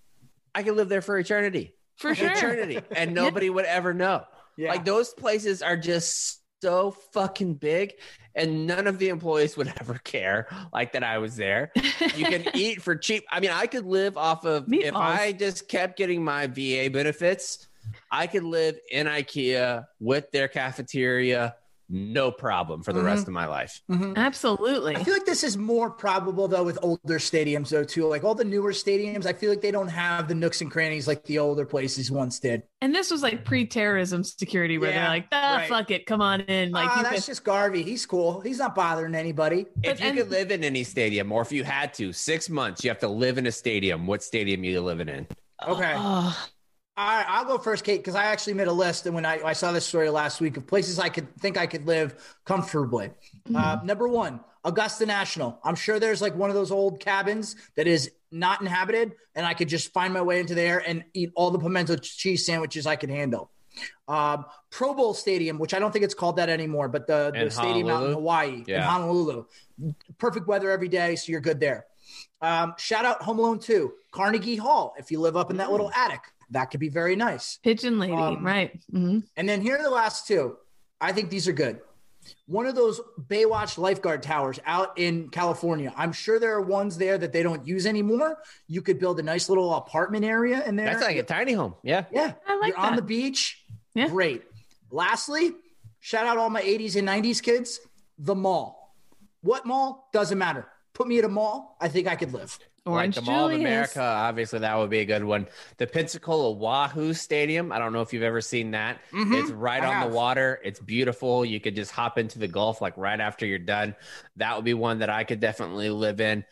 A: I could live there for eternity.
D: For sure.
A: Eternity. And nobody would ever know. Yeah. Like those places are just so fucking big. And none of the employees would ever care like that I was there. You can eat for cheap. I mean, I could live off of, Meatballs. If I just kept getting my V A benefits, I could live in IKEA with their cafeteria, no problem for the mm-hmm. rest of my life.
D: Mm-hmm. Absolutely.
C: I feel like this is more probable though with older stadiums though too. Like all the newer stadiums, I feel like they don't have the nooks and crannies like the older places once did.
D: And this was like pre-terrorism security where yeah, they're like, ah, right. fuck it, come on in. Like
C: ah, that's could... just Garvey. He's cool. He's not bothering anybody.
A: If but, you and... could live in any stadium, or if you had to, six months, you have to live in a stadium. What stadium are you living in?
C: Okay.
D: Oh.
C: All right, I'll go first, Kate, because I actually made a list. And when I, I saw this story last week of places I could think I could live comfortably. Mm-hmm. Uh, number one, Augusta National. I'm sure there's like one of those old cabins that is not inhabited, and I could just find my way into there and eat all the pimento cheese sandwiches I could handle. Um, Pro Bowl Stadium, which I don't think it's called that anymore, but the, the stadium out in Hawaii, yeah. in Honolulu. Perfect weather every day, so you're good there. Um, shout out Home Alone two, Carnegie Hall, if you live up in that little attic. That could be very nice.
D: Pigeon Lady, um, right. Mm-hmm.
C: And then here are the last two. I think these are good. One of those Baywatch lifeguard towers out in California. I'm sure there are ones there that they don't use anymore. You could build a nice little apartment area in there.
A: That's like a tiny home. Yeah.
C: Yeah.
D: I like
C: You're
D: that.
C: on the beach.
D: Yeah.
C: Great. Lastly, shout out all my eighties and nineties kids. The mall. What mall? Doesn't matter. Put me at a mall. I think I could live.
D: Orange
A: like the Mall
D: Julius.
A: of America, obviously that would be a good one. The Pensacola Wahoo Stadium, I don't know if you've ever seen that. Mm-hmm. It's right I on have. the water. It's beautiful. You could just hop into the Gulf like right after you're done. That would be one that I could definitely live in.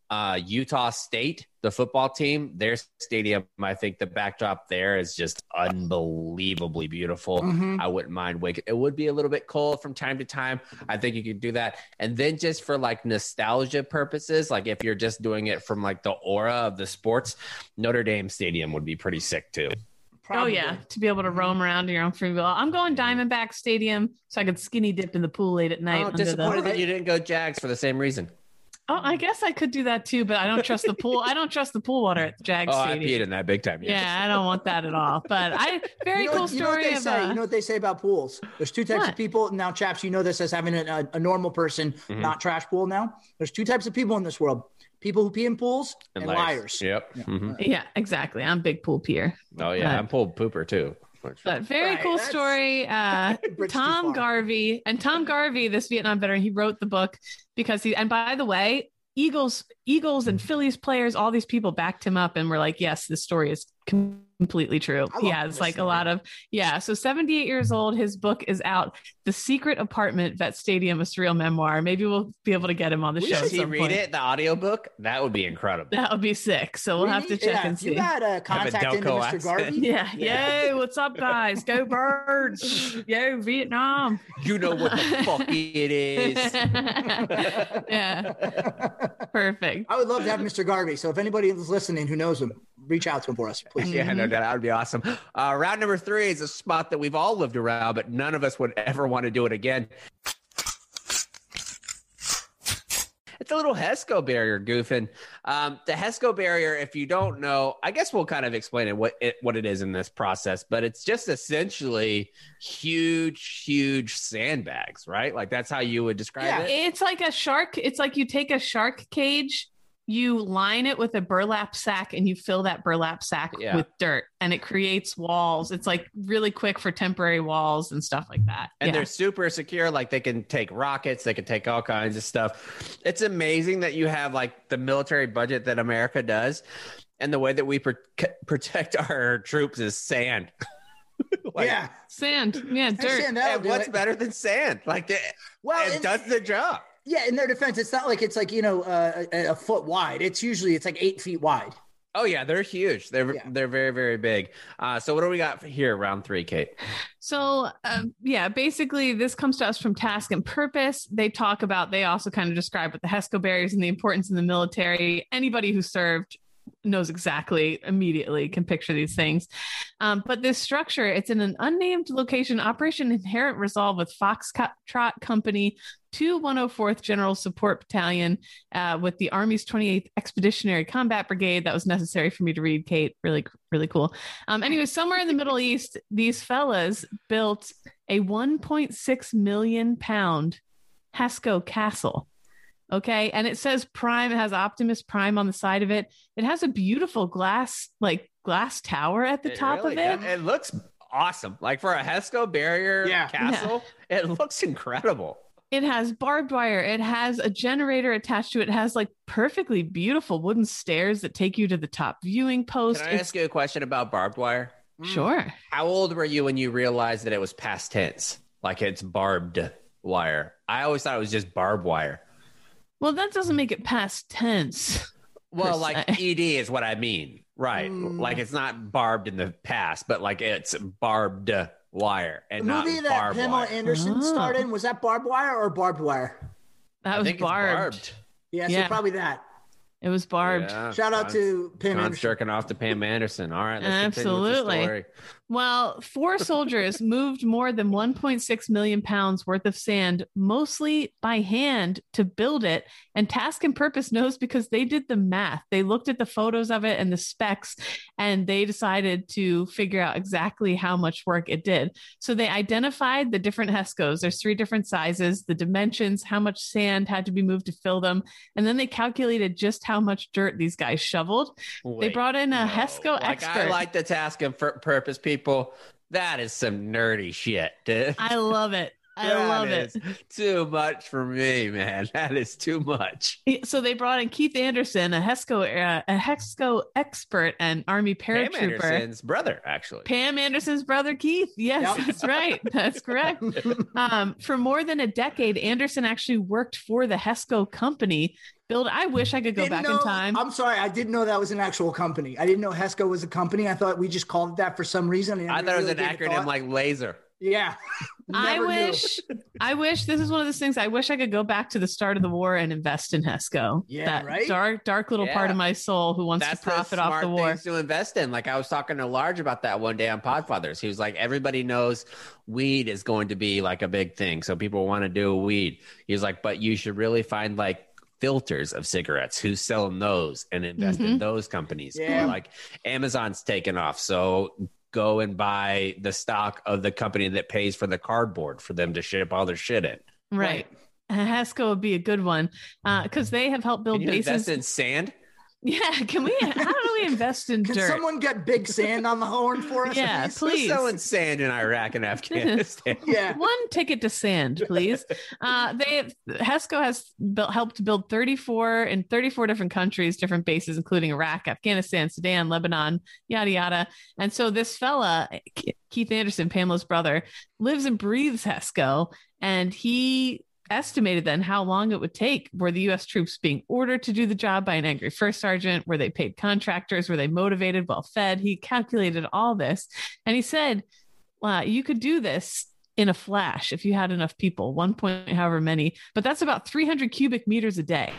A: Uh, Utah State, the football team, their stadium, I think the backdrop there is just unbelievably beautiful.
C: Mhm.
A: I wouldn't mind waking. It would be a little bit cold from time to time. I think you could do that. And then just for like nostalgia purposes, like if you're just doing it from like the aura of the sports, Notre Dame Stadium would be pretty sick too.
C: Probably.
D: Oh yeah, to be able to roam around in your own free will. I'm going Diamondback Stadium so I could skinny dip in the pool late at night.
A: Oh,
D: under
A: disappointed
D: the...
A: that you didn't go Jags for the same reason.
D: Oh, I guess I could do that too, but I don't trust the pool. I don't trust the pool water at the Jags
A: Oh, I
D: Stadium.
A: peed in that big time. Yes.
D: Yeah, I don't want that at all. But I very
C: You know,
D: cool
C: what- you know what
D: story
C: they
D: of
C: say.
D: uh,
C: You know what they say about pools? There's two types
D: What?
C: of people. Now, chaps, you know this as having a, a, a normal person,
A: Mhm.
C: not trash pool now. There's two types of people in this world. People who pee in pools and, liars.
A: Yep. Mhm.
D: yeah, exactly. I'm big pool peer.
A: Oh yeah,
D: But-
A: I'm pulled pooper too.
D: But very
C: Right,
D: cool
C: that's-
D: story. Uh,
C: Bridge too
D: Tom
C: far.
D: Garvey and Tom Garvey, this Vietnam veteran, he wrote the book because he. And by the way, Eagles, Eagles, and Phillies players, all these people backed him up and were like, "Yes, this story is completely true."
C: I
D: He
C: love
D: has
C: this
D: like a
C: story.
D: lot of yeah. So seventy-eight years old, his book is out. The Secret Apartment Vet Stadium, a surreal memoir. Maybe we'll be able to get him on the
A: We
D: show.
A: should
D: at
A: he
D: some
A: read
D: point.
A: it, the audiobook? That would be incredible.
D: That would be sick. So we'll
C: We
D: have to
C: need-
D: check
C: yeah,
D: and
C: if
D: see.
C: You got a contact into
A: Delco
C: Mister
A: accent.
C: Garvey.
D: Yeah.
C: Yeah.
D: Yo, what's up, guys? Go birds. Yo, Vietnam.
A: You know what the fuck it is.
D: yeah. Perfect.
C: I would love to have Mister Garvey. So if anybody is listening who knows him, reach out to him for us, please.
A: Yeah, no doubt. That would be awesome. Uh, round number three is a spot that we've all lived around, but none of us would ever want to do it again. It's a little HESCO barrier, goofing. Um, the HESCO barrier, if you don't know, I guess we'll kind of explain it what it what it is in this process, but it's just essentially huge, huge sandbags, right? Like that's how you would describe
C: Yeah.
A: it.
D: It's like a shark. It's like you take a shark cage, you line it with a burlap sack, and you fill that burlap sack
A: Yeah.
D: with dirt, and it creates walls. It's like really quick for temporary walls and stuff like that.
A: And
D: yeah.
A: they're super secure. Like they can take rockets, they can take all kinds of stuff. It's amazing that you have like the military budget that America does, and the way that we pro- protect our troops is sand. Like,
C: yeah.
D: Sand. Yeah,
C: Hey,
D: dirt.
C: Sam, that'll
A: and
C: do
A: what's
C: it.
A: better than sand? Like it,
C: Well,
A: it
C: and-
A: does the job.
C: Yeah, in their defense, it's not like it's like, you know, uh, a, a foot wide. It's usually, it's like eight feet wide.
A: Oh yeah, they're huge. They're
C: Yeah.
A: they're very very big. Uh, so what do we got here? Round three, Kate.
D: So, um, yeah, basically, this comes to us from Task and Purpose. They talk about, they also kind of describe what the HESCO barriers and the importance in the military. Anybody who served knows exactly, immediately can picture these things. Um, but this structure, it's in an unnamed location, Operation Inherent Resolve with Foxtrot Company, two one oh fourth General Support Battalion uh, with the Army's twenty-eighth Expeditionary Combat Brigade. That was necessary for me to read, Kate. Really, really cool. Um, anyway, somewhere in the Middle East, these fellas built a one point six million pound HESCO castle. Okay. And it says Prime, it has Optimus Prime on the side of it. It has a beautiful glass, like glass tower at the
A: It
D: top
A: really
D: of it.
A: does- It looks awesome. Like for a HESCO barrier
C: Yeah.
A: castle, it looks incredible.
D: It has barbed wire. It has a generator attached to it. It has like perfectly beautiful wooden stairs that take you to the top viewing post.
A: Can I
D: It's-
A: ask you a question about barbed wire?
D: Sure.
A: How old were you when you realized that it was past tense? Like it's barbed wire. I always thought it was just barbed wire.
D: Well, that doesn't make it past tense.
A: Well,
D: Per
A: like
D: se.
A: E D is what I mean. Right.
C: Mm.
A: Like it's not barbed in the past, but like it's barbed wire and
C: The
A: not
C: movie that
A: barbed
C: Pamela
A: wire.
C: Anderson
D: Oh.
C: starred in, was that barbed wire or barbed wire?
D: That
A: I
D: was
A: think it's
D: barbed.
C: Yeah, so
D: Yeah.
C: probably that.
D: It was barbed.
A: Yeah.
C: Shout out
A: John's-
C: to Pam
A: John's
C: Anderson.
A: jerking off to Pam Anderson. All right, let's continue with the
D: Absolutely.
A: story.
D: Well, four soldiers moved more than one point six million pounds worth of sand, mostly by hand, to build it. And Task and Purpose knows because they did the math. They looked at the photos of it and the specs, and they decided to figure out exactly how much work it did. So they identified the different HESCOs. There's three different sizes, the dimensions, how much sand had to be moved to fill them. And then they calculated just how much dirt these guys shoveled. they
A: Wait,
D: brought in a
A: no.
D: HESCO
A: Like,
D: expert.
A: I like the task and pur- purpose people. That is some nerdy shit, dude.
D: I love it. I love
A: That
D: it.
A: is too much for me, man. That is too much.
D: So they brought in Keith Anderson, a HESCO uh, a HESCO expert and Army
A: Pam
D: paratrooper.
A: Anderson's brother, actually.
D: Pam Anderson's brother Keith. Yes,
C: Yep.
D: that's right. That's correct. Um, for more than a decade, Anderson actually worked for the HESCO company. Build. I wish I could go
C: Didn't
D: back
C: know-
D: in time.
C: I'm sorry, I didn't know that was an actual company. I didn't know HESCO was a company. I thought we just called it that for some reason.
A: I thought it was an acronym like laser.
C: Yeah.
D: I
C: Never knew.
D: wish, I wish this is one of those things. I wish I could go back to the start of the war and invest in HESCO.
C: Yeah,
D: that
C: right?
D: dark, dark little
A: Yeah.
D: part of my soul who wants
A: That's
D: to profit
A: the
D: off
A: smart
D: the war.
A: things to invest in. Like I was talking to Large about that one day on Podfathers. He was like, everybody knows weed is going to be like a big thing, so people want to do weed. He was like, but you should really find like filters of cigarettes, who's selling those, and invest in
D: Mhm.
A: those companies.
C: Yeah.
A: Or like Amazon's taken off, so go and buy the stock of the company that pays for the cardboard for them to ship all their shit in.
D: Right. HESCO would be a good one because they have helped build
A: Can you
D: bases.
A: invest in sand?
D: Yeah. Can we? How do we invest in
C: Can
D: dirt?
C: someone get Big Sand on the horn for us?
D: Yeah,
C: please?
D: please.
A: Who's selling sand in Iraq and Afghanistan?
C: Yeah.
D: One ticket to sand, please. Uh, they HESCO has built, helped build thirty-four in thirty-four different countries, different bases, including Iraq, Afghanistan, Sudan, Lebanon, yada yada. And so this fella, Keith Anderson, Pamela's brother, lives and breathes HESCO, and he estimated then how long it would take. Were the U S troops being ordered to do the job by an angry first sergeant? Were they paid contractors? Were they motivated, well fed? He calculated all this, and he said, well, you could do this in a flash if you had enough people, one point however many, but that's about three hundred cubic meters a day.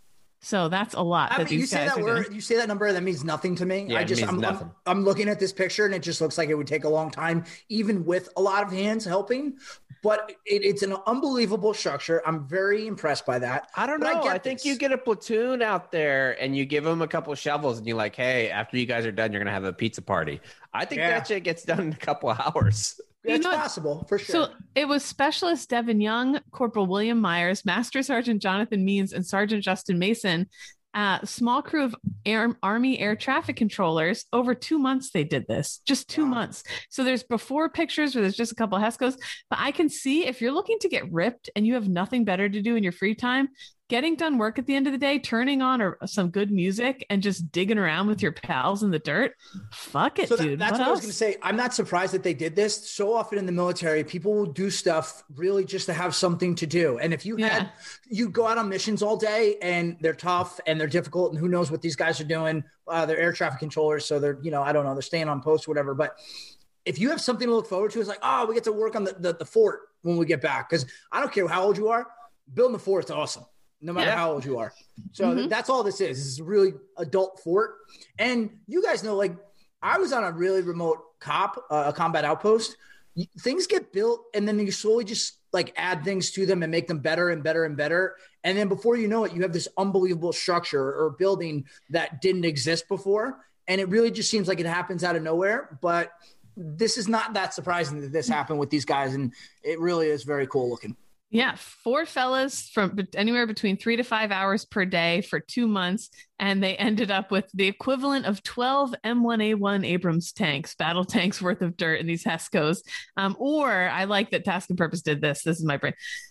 D: So that's a lot.
C: I
D: that
C: mean, you
D: these
C: say
D: guys
C: that
D: are
C: word,
D: doing.
C: you say that number, that means nothing to me.
A: Yeah,
C: I
A: it
C: just,
A: means
C: I'm,
A: nothing.
C: I'm, I'm looking at this picture and it just looks like it would take a long time, even with a lot of hands helping. But it, it's an unbelievable structure. I'm very impressed by that.
A: I don't
C: But
A: know. I,
C: get
A: think
C: this.
A: you get a platoon out there and you give them a couple of shovels and you're like, hey, after you guys are done, you're going to have a pizza party. I think
C: Yeah.
A: that shit gets done in a couple of hours.
C: It's
D: You know-
C: possible for sure.
D: So it was Specialist Devin Young, Corporal William Myers, Master Sergeant Jonathan Means, and Sergeant Justin Mason. Uh, small crew of air, Army air traffic controllers. Over two months they did this, just two
C: Wow.
D: months. So there's before pictures where there's just a couple of HESCOs, but I can see if you're looking to get ripped and you have nothing better to do in your free time, getting done work at the end of the day, turning on or some good music and just digging around with your pals in the dirt. Fuck it,
C: So that-
D: dude.
C: that's
D: what
C: what, I was
D: else?
C: going to say. I'm not surprised that they did this. So often in the military, people will do stuff really just to have something to do. And if you
D: Yeah.
C: had, you go out on missions all day and they're tough and they're difficult and who knows what these guys are doing. Uh, they're air traffic controllers. So they're, you know, I don't know, they're staying on post or whatever. But if you have something to look forward to, it's like, oh, we get to work on the, the, the fort when we get back. Cause I don't care how old you are, building the fort's awesome. No matter
A: Yeah.
C: how old you are. So
D: Mhm.
C: th- that's all this is. This is a really adult fort. And you guys know, like, I was on a really remote cop, uh, a combat outpost. Y- Things get built, and then you slowly just like add things to them and make them better and better and better. And then before you know it, you have this unbelievable structure or building that didn't exist before. And it really just seems like it happens out of nowhere. But this is not that surprising that this happened with these guys. And it really is very cool looking.
D: Yeah, four fellas from bet- anywhere between three to five hours per day for two months. And they ended up with the equivalent of twelve M one A one Abrams tanks, battle tanks worth of dirt in these HESCOs. Um, or I like that Task and Purpose did this. This is my brain.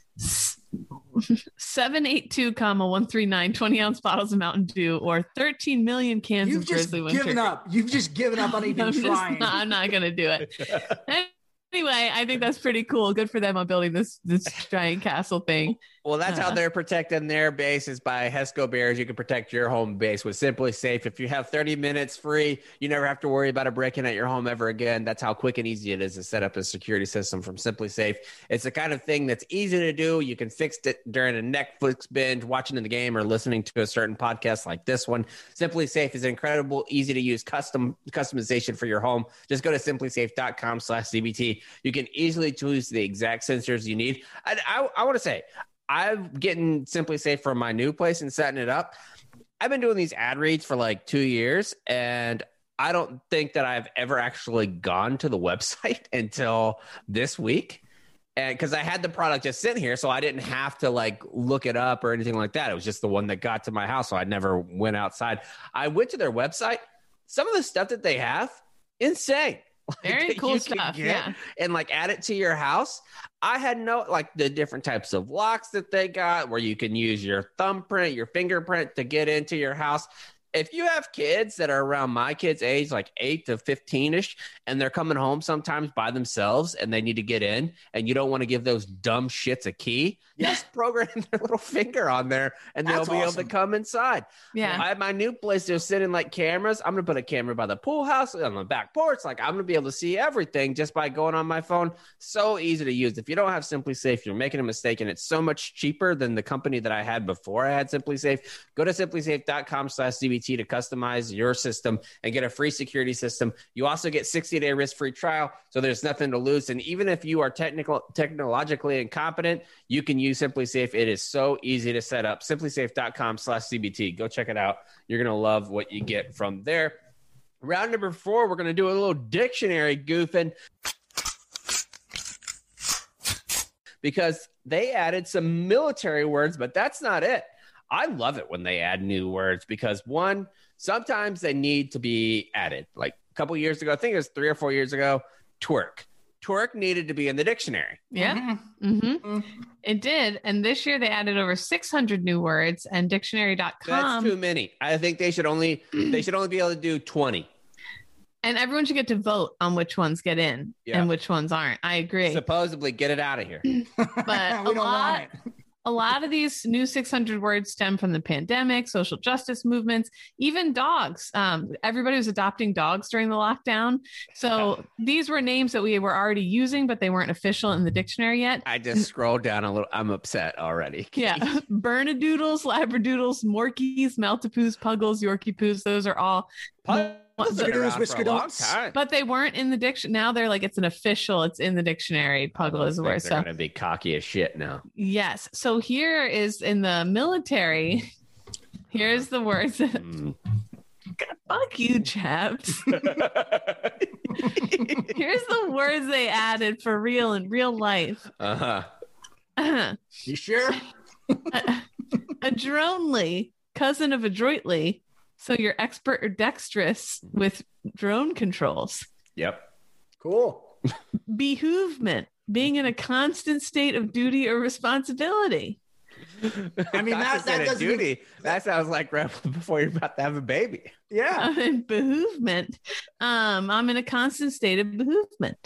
D: S- seven eighty-two, one thirty-nine twenty ounce bottles of Mountain Dew, or thirteen million cans
C: You've
D: of
C: just
D: Grizzly Winter.
C: given up. You've just given up on even
D: I'm, just
C: trying.
D: not, I'm not going to do it. Anyway, I think that's pretty cool. Good for them on building this this giant castle thing.
A: Well, that's how
D: Uh.
A: they're protecting their base is by HESCO Bears. You can protect your home base with Simply Safe. If you have thirty minutes free, you never have to worry about a break-in at your home ever again. That's how quick and easy it is to set up a security system from Simply Safe. It's the kind of thing that's easy to do. You can fix it during a Netflix binge, watching the game, or listening to a certain podcast like this one. Simply Safe is incredible, easy to use custom customization for your home. Just go to simply safe dot com slash C B T. You can easily choose the exact sensors you need. I, I, I want to say, I'm getting Simply Safe for my new place and setting it up. I've been doing these ad reads for like two years, and I don't think that I've ever actually gone to the website until this week. And because I had the product just sitting here, so I didn't have to like look it up or anything like that. It was just the one that got to my house, so I never went outside. I went to their website. Some of the stuff that they have, insane.
D: Very
A: that
D: cool
A: you can
D: stuff.
A: get
D: Yeah.
A: and like add it to your house. I had no like the different types of locks that they got where you can use your thumbprint, your fingerprint to get into your house. If you have kids that are around my kids' age, like eight to fifteen ish, and they're coming home sometimes by themselves and they need to get in, and you don't want to give those dumb shits a key, just program their little finger on there and
C: That's
A: they'll be
C: awesome.
A: able to come inside.
D: Yeah.
A: I have my new place. They're sitting like cameras. I'm going to put a camera by the pool house on the back porch. Like I'm going to be able to see everything just by going on my phone. So easy to use. If you don't have Simply Safe, you're making a mistake, and it's so much cheaper than the company that I had before I had Simply Safe. Go to simply safe dot com slash C B T to customize your system and get a free security system. You also get sixty day risk-free trial, so there's nothing to lose. And even if you are technical, technologically incompetent, you can use Simply Safe. It is so easy to set up. simply safe dot com slash C B T. Go check it out. You're going to love what you get from there. Round number four, we're going to do a little dictionary goofing because they added some military words, but that's not it. I love it when they add new words because, one, sometimes they need to be added. Like a couple years ago, I think it was three or four years ago, twerk. Twerk needed to be in the dictionary.
D: Yeah. Mm-hmm. It did. And this year they added over six hundred new words, and dictionary dot com.
A: That's too many. I think they should only they should only be able to do twenty.
D: And everyone should get to vote on which ones get in
A: Yeah.
D: and which ones aren't. I agree.
A: Supposedly, get it out of here.
D: But
C: we
D: a
C: don't
D: lot,
C: want it.
D: a lot of these new six hundred words stem from the pandemic, social justice movements, even dogs. Um, everybody was adopting dogs during the lockdown. So these were names that we were already using, but they weren't official in the dictionary yet.
A: I just scrolled down a little. I'm upset already.
D: Yeah. Bernedoodles, Labradoodles, Morkies, Maltipoos, Puggles, Yorkie Poos. Those are all.
A: Puggles have been around for a long
C: Whiskerdoodles.
A: time.
D: But they weren't in the dictionary. Now they're like, it's an official, it's in the dictionary. Puggle is a word.
A: They're
D: So,
A: going to be cocky as shit now.
D: yes. So here is in the military, here's the words.
A: Mm.
D: Fuck you, chaps. Here's the words they added for real in real life.
A: Uh-huh.
D: a,
C: You sure?
D: a dronely, cousin of adroitly. So you're expert or dexterous with drone controls.
A: Yep.
C: Cool.
D: Behoovement, being in a constant state of duty or responsibility.
C: I mean, that,
A: Constant
C: that doesn't
A: duty. That sounds like right before you're about to have a baby.
C: Yeah.
D: I'm in behoovement. Um, I'm in a constant state of behoovement.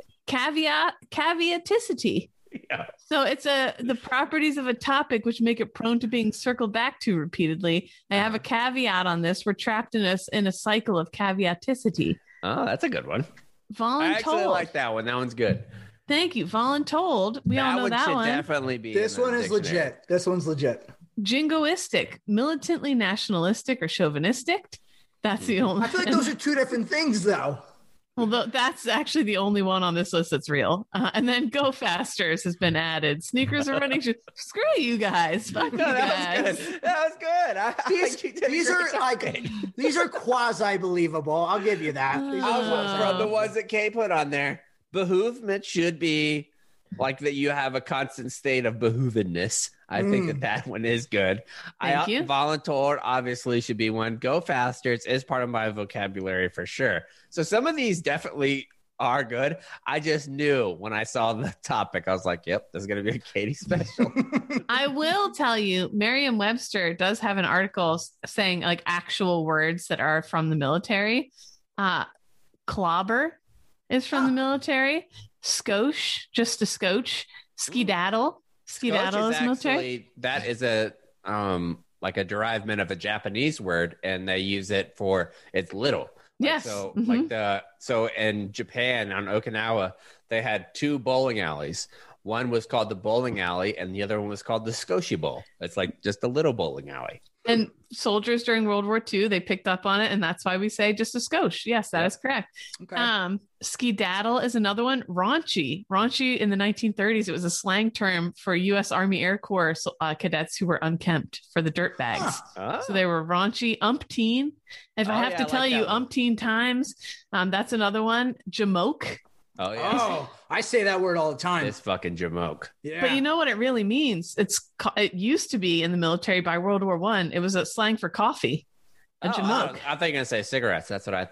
D: Caveat, caveaticity.
A: Yeah.
D: So it's a the properties of a topic which make it prone to being circled back to repeatedly. I have a caveat on this. We're trapped in a in a cycle of caveaticity.
A: Oh, that's a good one. I actually
D: Voluntold.
A: like that one. That one's good.
D: Thank you. Voluntold. We
A: that
D: all know
A: one
D: that
A: should
D: one.
A: definitely be.
C: This
A: in the
C: one is
A: dictionary.
C: legit. This one's legit.
D: Jingoistic, militantly nationalistic or chauvinistic. That's the only.
C: I feel like those are two different things, though.
D: Well, th- that's actually the only one on this list that's real. Uh, and then Go Fasters has been added. Sneakers are running shoes. Screw you guys. Fuck
A: No,
D: you
A: that
D: guys.
A: was good. That was good. I, I
C: These,
A: think you did a
C: these
A: great
C: are
A: job.
C: like these are quasi believable. I'll give you that. These
A: I
C: are
A: was looking
C: quasi-
A: from the ones that Kay put on there. Behoovement should be like that. You have a constant state of behoovedness. I think that
C: Mm.
A: that one is good.
D: Thank
A: I,
D: you.
A: Voluntold obviously should be one. Go faster. It's is part of my vocabulary for sure. So some of these definitely are good. I just knew when I saw the topic, I was like, "Yep, this is gonna be a Katie special."
D: I will tell you, Merriam-Webster does have an article s- saying like actual words that are from the military. Uh, clobber is from the
C: Ah.
D: military. Skosh, just a scotch. Skedaddle. Skedaddle
A: Coach
D: is military.
A: actually, that is a um like a derivement of a Japanese word, and they use it for it's little. Like,
D: Yes.
A: So
D: Mhm.
A: like the so in Japan on Okinawa, they had two bowling alleys. One was called the bowling alley, and the other one was called the Skoshi Bowl. It's like just a little bowling alley.
D: And soldiers during World War Two, they picked up on it, and that's why we say just a skosh. Yes, that
A: Yep.
D: is correct.
C: Okay.
D: Um, skedaddle is another one. Raunchy. Raunchy in the nineteen thirties, it was a slang term for U S Army Air Corps uh, cadets who were unkempt for the dirt bags.
A: Oh.
D: So they were raunchy. Umpteen. If I
A: Oh,
D: have
A: yeah,
D: to
A: I
D: tell
A: like
D: you
A: that one.
D: umpteen times, um, that's another one. Jamoke.
A: oh yeah,
C: Oh, I say that word all the time.
A: it's fucking jamoke.
C: Yeah.
D: But you know what it really means? It's co- it used to be in the military by World War One. It was a slang for coffee. A
A: Oh,
D: jamoke.
A: I, I thought you were gonna say cigarettes. That's what I thought.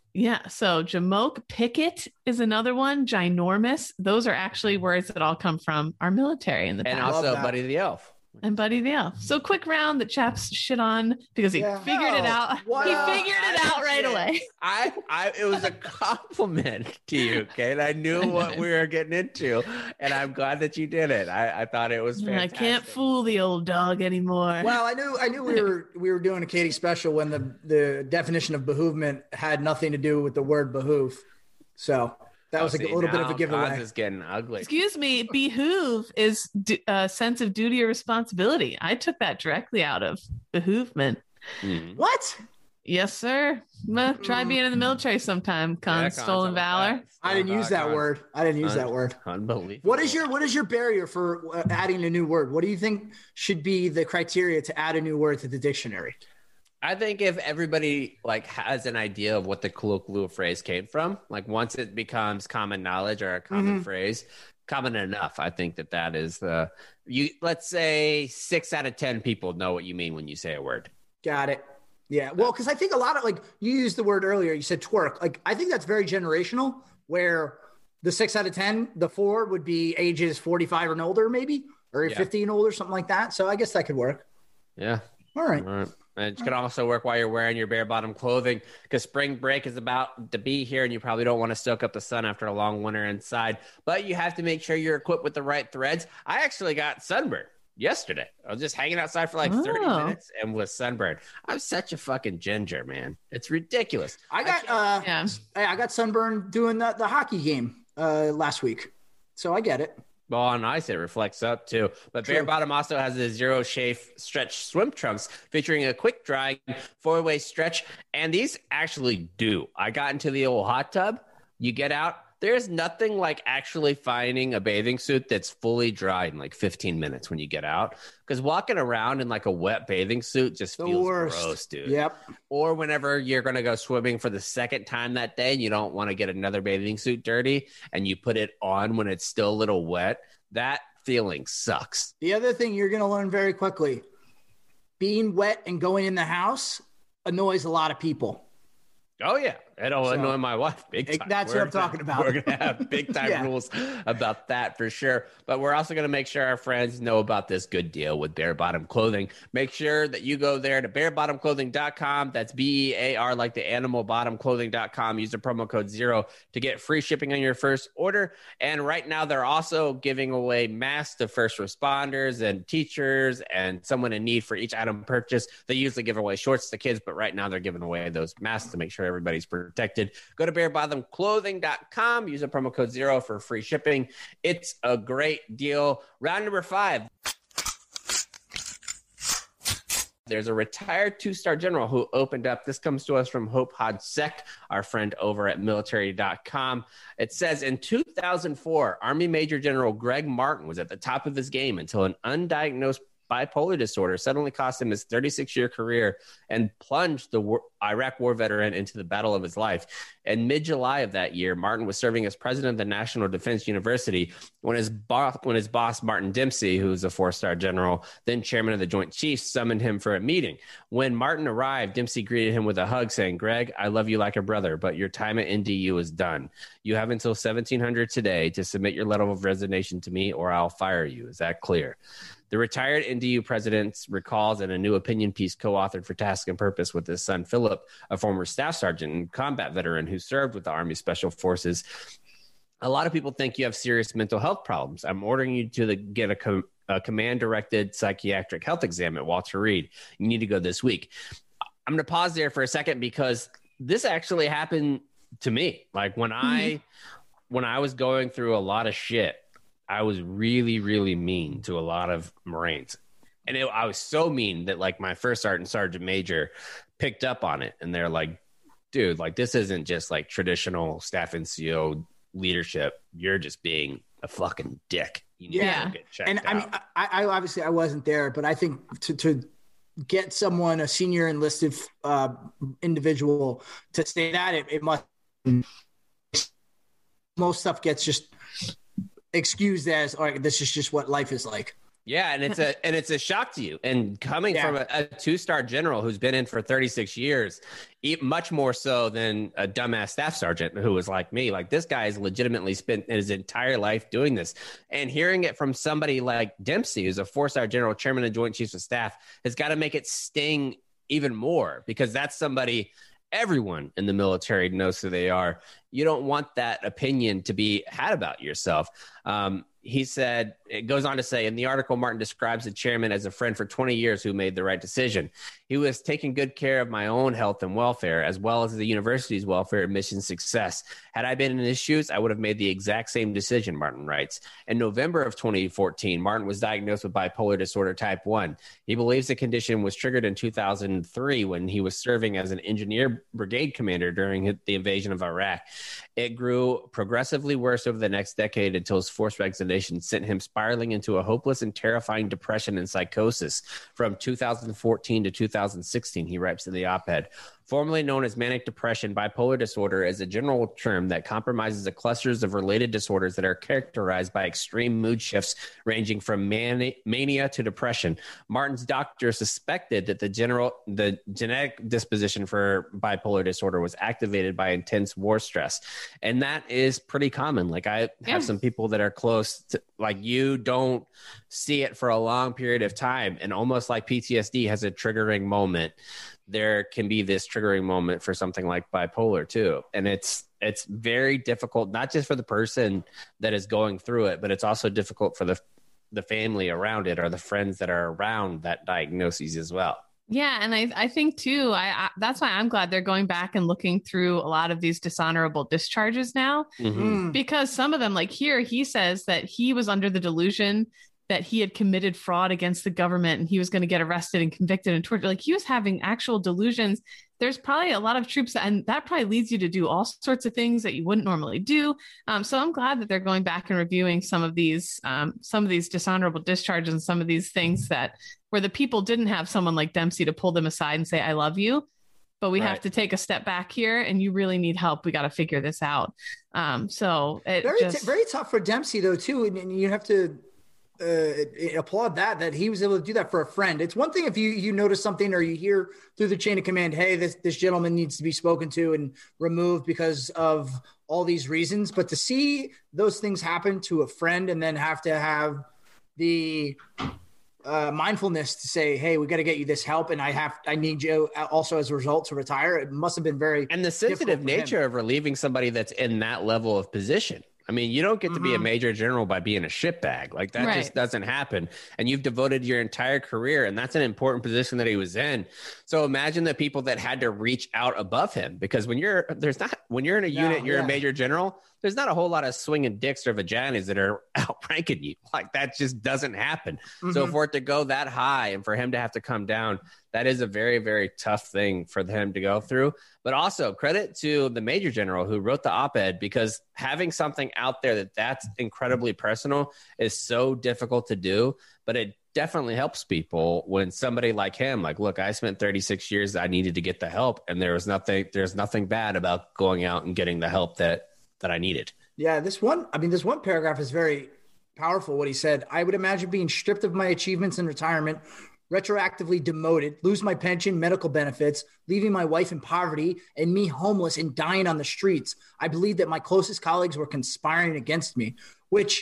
D: Yeah. So Jamoke Pickett is another one. Ginormous. Those are actually words that all come from our military in the
A: And
D: past.
A: also Buddy the Elf.
D: And Buddy the Elf. So quick round that chaps shit on because he
C: Yeah.
D: figured it
A: No.
D: out.
A: What?
D: He
A: No,
D: figured it
A: I
D: out right
A: didn't.
D: away.
A: I, I, it was a compliment to you, okay? And I knew what we were getting into, and I'm glad that you did it. I, I thought it was
D: I
A: fantastic.
D: can't fool the old dog anymore.
C: Well, I knew I knew we were we were doing a Katie special when the the definition of behoovement had nothing to do with the word behoove. So that was
A: Oh,
C: a
A: see,
C: little bit of
A: now
C: a giveaway.
A: Cons is getting ugly.
D: Excuse me, behoove is d- a sense of duty or responsibility. I took that directly out of behoovement.
A: Mhm.
C: What?
D: Yes, sir. Well, try being in the military sometime. Con
A: Yeah, Cons,
D: stolen
A: how about
D: valor.
A: that?
C: I didn't use that
A: Cons.
C: word. I didn't use
A: Un-
C: that word.
A: Unbelievable.
C: What is your what is your barrier for uh, adding a new word? What do you think should be the criteria to add a new word to the dictionary?
A: I think if everybody like has an idea of what the colloquial phrase came from, like once it becomes common knowledge or a common
C: Mhm.
A: phrase, common enough, I think that that is the you. Let's say six out of ten people know what you mean when you say a word.
C: Got it. Yeah. Well, because I think a lot of like you used the word earlier, you said twerk. Like I think that's very generational where the six out of ten, the four would be ages forty-five and older, maybe, or
A: Yeah.
C: fifty and older, something like that. So I guess that could work.
A: Yeah.
C: All right.
A: All right. And it can also work while you're wearing your bare bottom clothing because spring break is about to be here and you probably don't want to soak up the sun after a long winter inside. But you have to make sure you're equipped with the right threads. I actually got sunburned yesterday. I was just hanging outside for like thirty
D: Oh.
A: minutes and was sunburned. I'm such a fucking ginger, man. It's ridiculous.
C: I got uh
D: Yeah.
C: hey, I got sunburned doing the, the hockey game uh last week. So I get it.
A: Well, on ice, it reflects up too. But
C: True.
A: Bare Bottom also has the Zero Chafe Stretch Swim Trunks featuring a quick drying four way stretch. And these actually do. I got into the old hot tub. You get out. There's nothing like actually finding a bathing suit that's fully dry in like fifteen minutes when you get out. Because walking around in like a wet bathing suit just
C: The
A: feels
C: worst.
A: gross, dude.
C: Yep.
A: Or whenever you're going to go swimming for the second time that day and you don't want to get another bathing suit dirty and you put it on when it's still a little wet, that feeling sucks.
C: The other thing you're going to learn very quickly, being wet and going in the house annoys a lot of people.
A: Oh, yeah. It'll
C: So,
A: annoy my wife big
C: it-
A: time.
C: that's what I'm
A: gonna-
C: talking about.
A: We're going to have big time
C: Yeah.
A: rules about that for sure. But we're also going to make sure our friends know about this good deal with Bare Bottom Clothing. Make sure that you go there to bare bottom clothing dot com. That's B E A R like the animal bottom clothing dot com. Use the promo code zero to get free shipping on your first order. And right now they're also giving away masks to first responders and teachers and someone in need for each item purchased. They usually give away shorts to kids, but right now they're giving away those masks to make sure everybody's protected. Go to bare bottom clothing dot com. Use the promo code zero for free shipping. It's a great deal. Round number five. There's a retired two-star general who opened up. This comes to us from Hope Hodsek, our friend over at military dot com. It says, in two thousand four, Army Major General Greg Martin was at the top of his game until an undiagnosed bipolar disorder suddenly cost him his thirty-six-year career and plunged the war- Iraq war veteran into the battle of his life. In mid-July of that year, Martin was serving as president of the National Defense University when his boss, when his boss Martin Dempsey, who's a four-star general, then chairman of the Joint Chiefs, summoned him for a meeting. When Martin arrived, Dempsey greeted him with a hug, saying, "Greg, I love you like a brother, but your time at N D U is done. You have until seventeen hundred today to submit your letter of resignation to me, or I'll fire you. Is that clear?" The retired N D U president recalls in a new opinion piece co-authored for Task and Purpose with his son, Philip, a former staff sergeant and combat veteran who served with the Army Special Forces. A lot of people think you have serious mental health problems. I'm ordering you to the, get a, com, a command-directed psychiatric health exam at Walter Reed. You need to go this week. I'm going to pause there for a second because this actually happened to me. Like when I, mm-hmm. when I was going through a lot of shit, I was really, really mean to a lot of Marines. And it, I was so mean that like my first sergeant, sergeant major picked up on it. And they're like, dude, like this isn't just like traditional staff N C O leadership. You're just being a fucking dick. You need
C: yeah.
A: to get checked
C: and
A: out.
C: I mean, I, I obviously I wasn't there, but I think to, to get someone, a senior enlisted uh, individual to say that, it, it must, most stuff gets just excused as, all right, this is just what life is like.
A: Yeah, and it's a and it's a shock to you. And coming
C: Yeah.
A: from a, a two-star general who's been in for thirty-six years, e- much more so than a dumbass staff sergeant who was like me. Like, this guy has legitimately spent his entire life doing this. And hearing it from somebody like Dempsey, who's a four-star general, chairman of Joint Chiefs of Staff, has got to make it sting even more, because that's somebody everyone in the military knows who they are. You don't want that opinion to be had about yourself. Um, he said, it goes on to say, in the article, Martin describes the chairman as a friend for twenty years who made the right decision. He was taking good care of my own health and welfare, as well as the university's welfare and mission success. Had I been in his shoes, I would have made the exact same decision, Martin writes. In November of twenty fourteen, Martin was diagnosed with bipolar disorder type one. He believes the condition was triggered in two thousand three when he was serving as an engineer brigade commander during the invasion of Iraq. It grew progressively worse over the next decade until his forced resignation sent him spiraling into a hopeless and terrifying depression and psychosis. From two thousand fourteen to two thousand sixteen, he writes in the op-ed. Formerly known as manic depression, bipolar disorder is a general term that compromises the clusters of related disorders that are characterized by extreme mood shifts ranging from mani- mania to depression. Martin's doctor suspected that the general, the genetic disposition for bipolar disorder was activated by intense war stress. And that is pretty common. Like, I have
D: Yeah.
A: some people that are close to, like, you don't see it for a long period of time. And almost like P T S D has a triggering moment, there can be this triggering moment for something like bipolar too. And it's, it's very difficult, not just for the person that is going through it, but it's also difficult for the, the family around it or the friends that are around that diagnosis as well.
D: Yeah, and I, I think too, I, I that's why I'm glad they're going back and looking through a lot of these dishonorable discharges now,
C: Mm.
D: because some of them, like here, he says that he was under the delusion that he had committed fraud against the government and he was going to get arrested and convicted and tortured. Like, he was having actual delusions. There's probably a lot of troops that, and that probably leads you to do all sorts of things that you wouldn't normally do. Um, so I'm glad that they're going back and reviewing some of these, um, some of these dishonorable discharges and some of these things that where the people didn't have someone like Dempsey to pull them aside and say, I love you, but we
A: Right.
D: have to take a step back here and you really need help. We got to figure this out. Um, so it
C: Very,
D: just,
C: t- very tough for Dempsey though too, and, and you have to uh, applaud that that he was able to do that for a friend. It's one thing if you you notice something or you hear through the chain of command, hey, this this gentleman needs to be spoken to and removed because of all these reasons. But to see those things happen to a friend and then have to have the uh, mindfulness to say, hey, we got to get you this help, and I have I need you also as a result to retire. It must have been very
A: And the sensitive
C: difficult for
A: nature
C: him.
A: of relieving somebody that's in that level of position. I mean, you don't get to be a
C: Mhm.
A: major general by being a shitbag. Like, that
D: Right.
A: just doesn't happen. And you've devoted your entire career, and that's an important position that he was in. So imagine the people that had to reach out above him, because when you're there's not when you're in a
C: No,
A: unit, you're
C: yeah.
A: a major general. There's not a whole lot of swinging dicks or vaginas that are outranking you. Like, that just doesn't happen. So
C: Mhm.
A: for it to go that high and for him to have to come down, that is a very, very tough thing for him to go through. But also credit to the major general who wrote the op-ed, because having something out there that that's incredibly personal is so difficult to do, but it definitely helps people when somebody like him, like, look, I spent thirty-six years, I needed to get the help, and there was nothing, there's nothing bad about going out and getting the help that, that I needed.
C: Yeah, this one, I mean, this one paragraph is very powerful. What he said, I would imagine being stripped of my achievements in retirement, retroactively demoted, lose my pension, medical benefits, leaving my wife in poverty, and me homeless and dying on the streets. I believe that my closest colleagues were conspiring against me, which,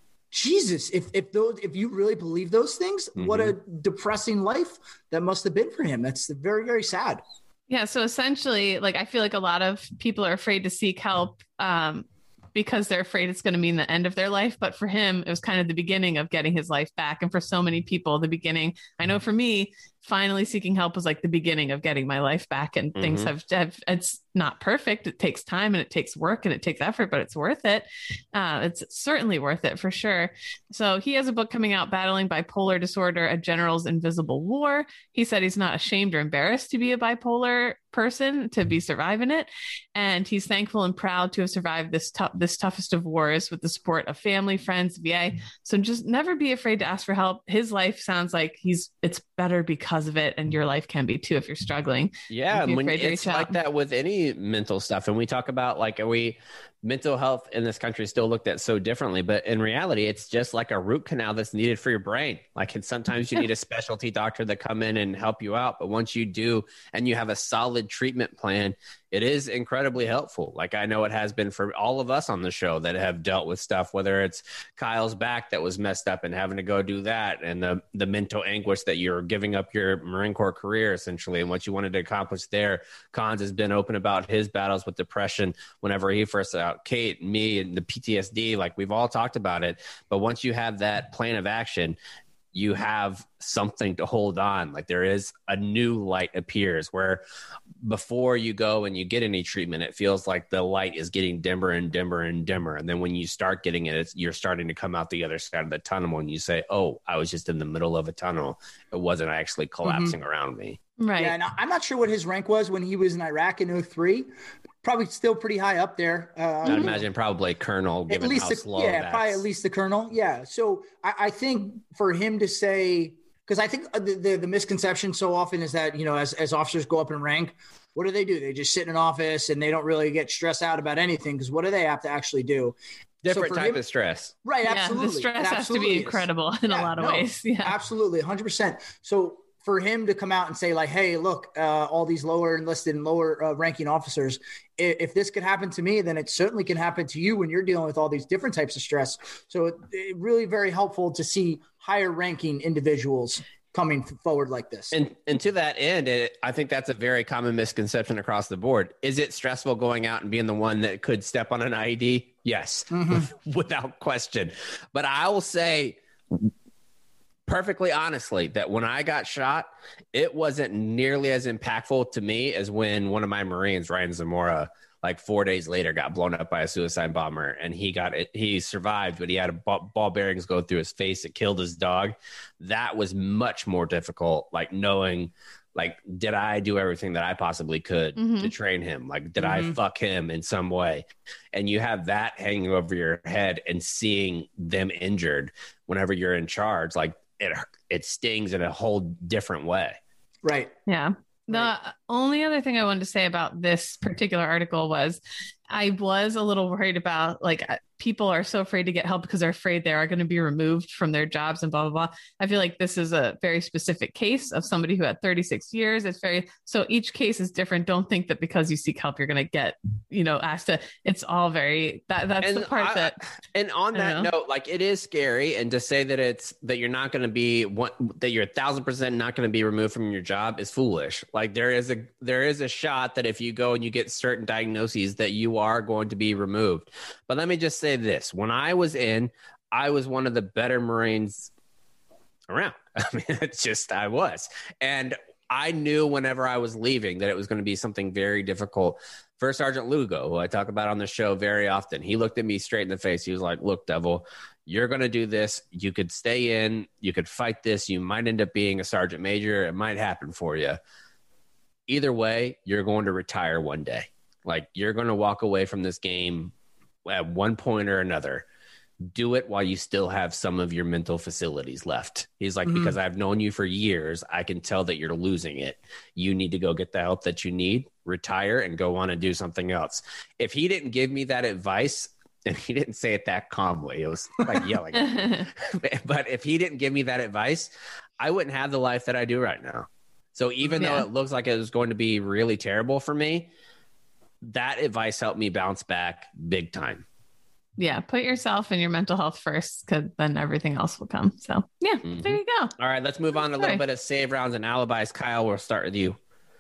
C: Jesus, if if those if you really believe those things,
A: Mm-hmm.
C: what a depressing life that must have been for him. That's very, very sad.
D: yeah. So essentially, like, I feel like a lot of people are afraid to seek help, um, because they're afraid it's going to mean the end of their life. But for him, it was kind of the beginning of getting his life back. And for so many people, the beginning, I know for me, finally seeking help was like the beginning of getting my life back. And things
A: Mhm.
D: have, have, it's not perfect. It takes time and it takes work and it takes effort, but it's worth it. Uh, it's certainly worth it for sure. So he has a book coming out, Battling Bipolar Disorder, A General's Invisible War. He said he's not ashamed or embarrassed to be a bipolar person, to be surviving it. And he's thankful and proud to have survived this tough, this toughest of wars with the support of family, friends, V A. So just never be afraid to ask for help. His life sounds like he's, it's better because because of it, and your life can be too if you're struggling.
A: Yeah,
D: Don't be
A: when
D: afraid to
A: it's
D: reach
A: like
D: out.
A: that with any mental stuff, and we talk about like are we mental health in this country is still looked at so differently, but in reality, it's just like a root canal that's needed for your brain. Like, and sometimes you need a specialty doctor that come in and help you out, but once you do, and you have a solid treatment plan, it is incredibly helpful. Like I know it has been for all of us on the show that have dealt with stuff, whether it's Kyle's back that was messed up and having to go do that, and the the mental anguish that you're giving up your Marine Corps career essentially and what you wanted to accomplish there. Cons has been open about his battles with depression whenever he first out. Kate, me, and the P T S D, like we've all talked about it. But once you have that plan of action, you have something to hold on. Like there is a new light appears where before you go and you get any treatment, it feels like the light is getting dimmer and dimmer and dimmer. And then when you start getting it, it's, you're starting to come out the other side of the tunnel and you say, oh, I was just in the middle of a tunnel. It wasn't actually collapsing mm-hmm. around me.
D: Right.
C: Yeah, and I'm not sure what his rank was when he was in Iraq in oh three. Probably still pretty high up there. Uh,
A: I'd imagine probably colonel, given
C: at least
A: how
C: the,
A: slow
C: yeah,
A: that's...
C: probably at least the colonel. Yeah. So I, I think for him to say, because I think the, the the misconception so often is that, you know, as as officers go up in rank, what do they do? They just sit in an office and they don't really get stressed out about anything because what do they have to actually do?
A: Different
C: so
A: type
C: him,
A: of stress.
C: Right.
D: Yeah,
C: Absolutely.
D: the stress
C: It
D: has to be incredible is. in yeah, a lot of
C: no,
D: ways. Yeah,
C: absolutely. one hundred percent. So for him to come out and say like, hey, look, uh, all these lower enlisted and lower uh, ranking officers, if, if this could happen to me, then it certainly can happen to you when you're dealing with all these different types of stress. So it, it really very helpful to see higher ranking individuals coming forward like this.
A: And and to that end, it, I think that's a very common misconception across the board. Is it stressful going out and being the one that could step on an I E D? Yes, mm-hmm. without question. But I will say perfectly honestly that when I got shot, it wasn't nearly as impactful to me as when one of my Marines, Ryan Zamora, like four days later got blown up by a suicide bomber, and he got it. He survived, but he had a ball, ball bearings go through his face. It killed his dog. That was much more difficult. Like knowing, like, did I do everything that I possibly could mm-hmm. to train him? Like, did mm-hmm. I fuck him in some way? And you have that hanging over your head and seeing them injured whenever you're in charge, like it, it stings in a whole different way.
C: Right.
D: Yeah. The right. only other thing I wanted to say about this particular article was I was a little worried about, like, people are so afraid to get help because they're afraid they are going to be removed from their jobs and blah, blah, blah. I feel like this is a very specific case of somebody who had thirty-six years. It's very, so each case is different. Don't think that because you seek help, you're going to get, you know, asked to, it's all very, that that's and the part
A: I,
D: that.
A: And on that know. note, like, it is scary. And to say that it's, that you're not going to be one, that you're a thousand percent not going to be removed from your job is foolish. Like there is a, there is a shot that if you go and you get certain diagnoses that you are going to be removed. But let me just say this. When I was in, I was one of the better Marines around. I mean, it's just, I was. And I knew whenever I was leaving that it was going to be something very difficult. First Sergeant Lugo, who I talk about on the show very often, he looked at me straight in the face. He was like, look, Devil, you're going to do this. You could stay in. You could fight this. You might end up being a sergeant major. It might happen for you. Either way, you're going to retire one day. Like, you're going to walk away from this game at one point or another. Do it while you still have some of your mental facilities left. He's like, mm-hmm. because I've known you for years, I can tell that you're losing it. You need to go get the help that you need, retire, and go on and do something else. If he didn't give me that advice, and he didn't say it that calmly, it was like yelling at me. But if he didn't give me that advice, I wouldn't have the life that I do right now. So even yeah. though it looks like it was going to be really terrible for me, that advice helped me bounce back big time.
D: Yeah. Put yourself and your mental health first, because then everything else will come. So yeah, mm-hmm. there you go.
A: All right, let's move on to a little bit of save rounds and alibis. Kyle, we'll start with you.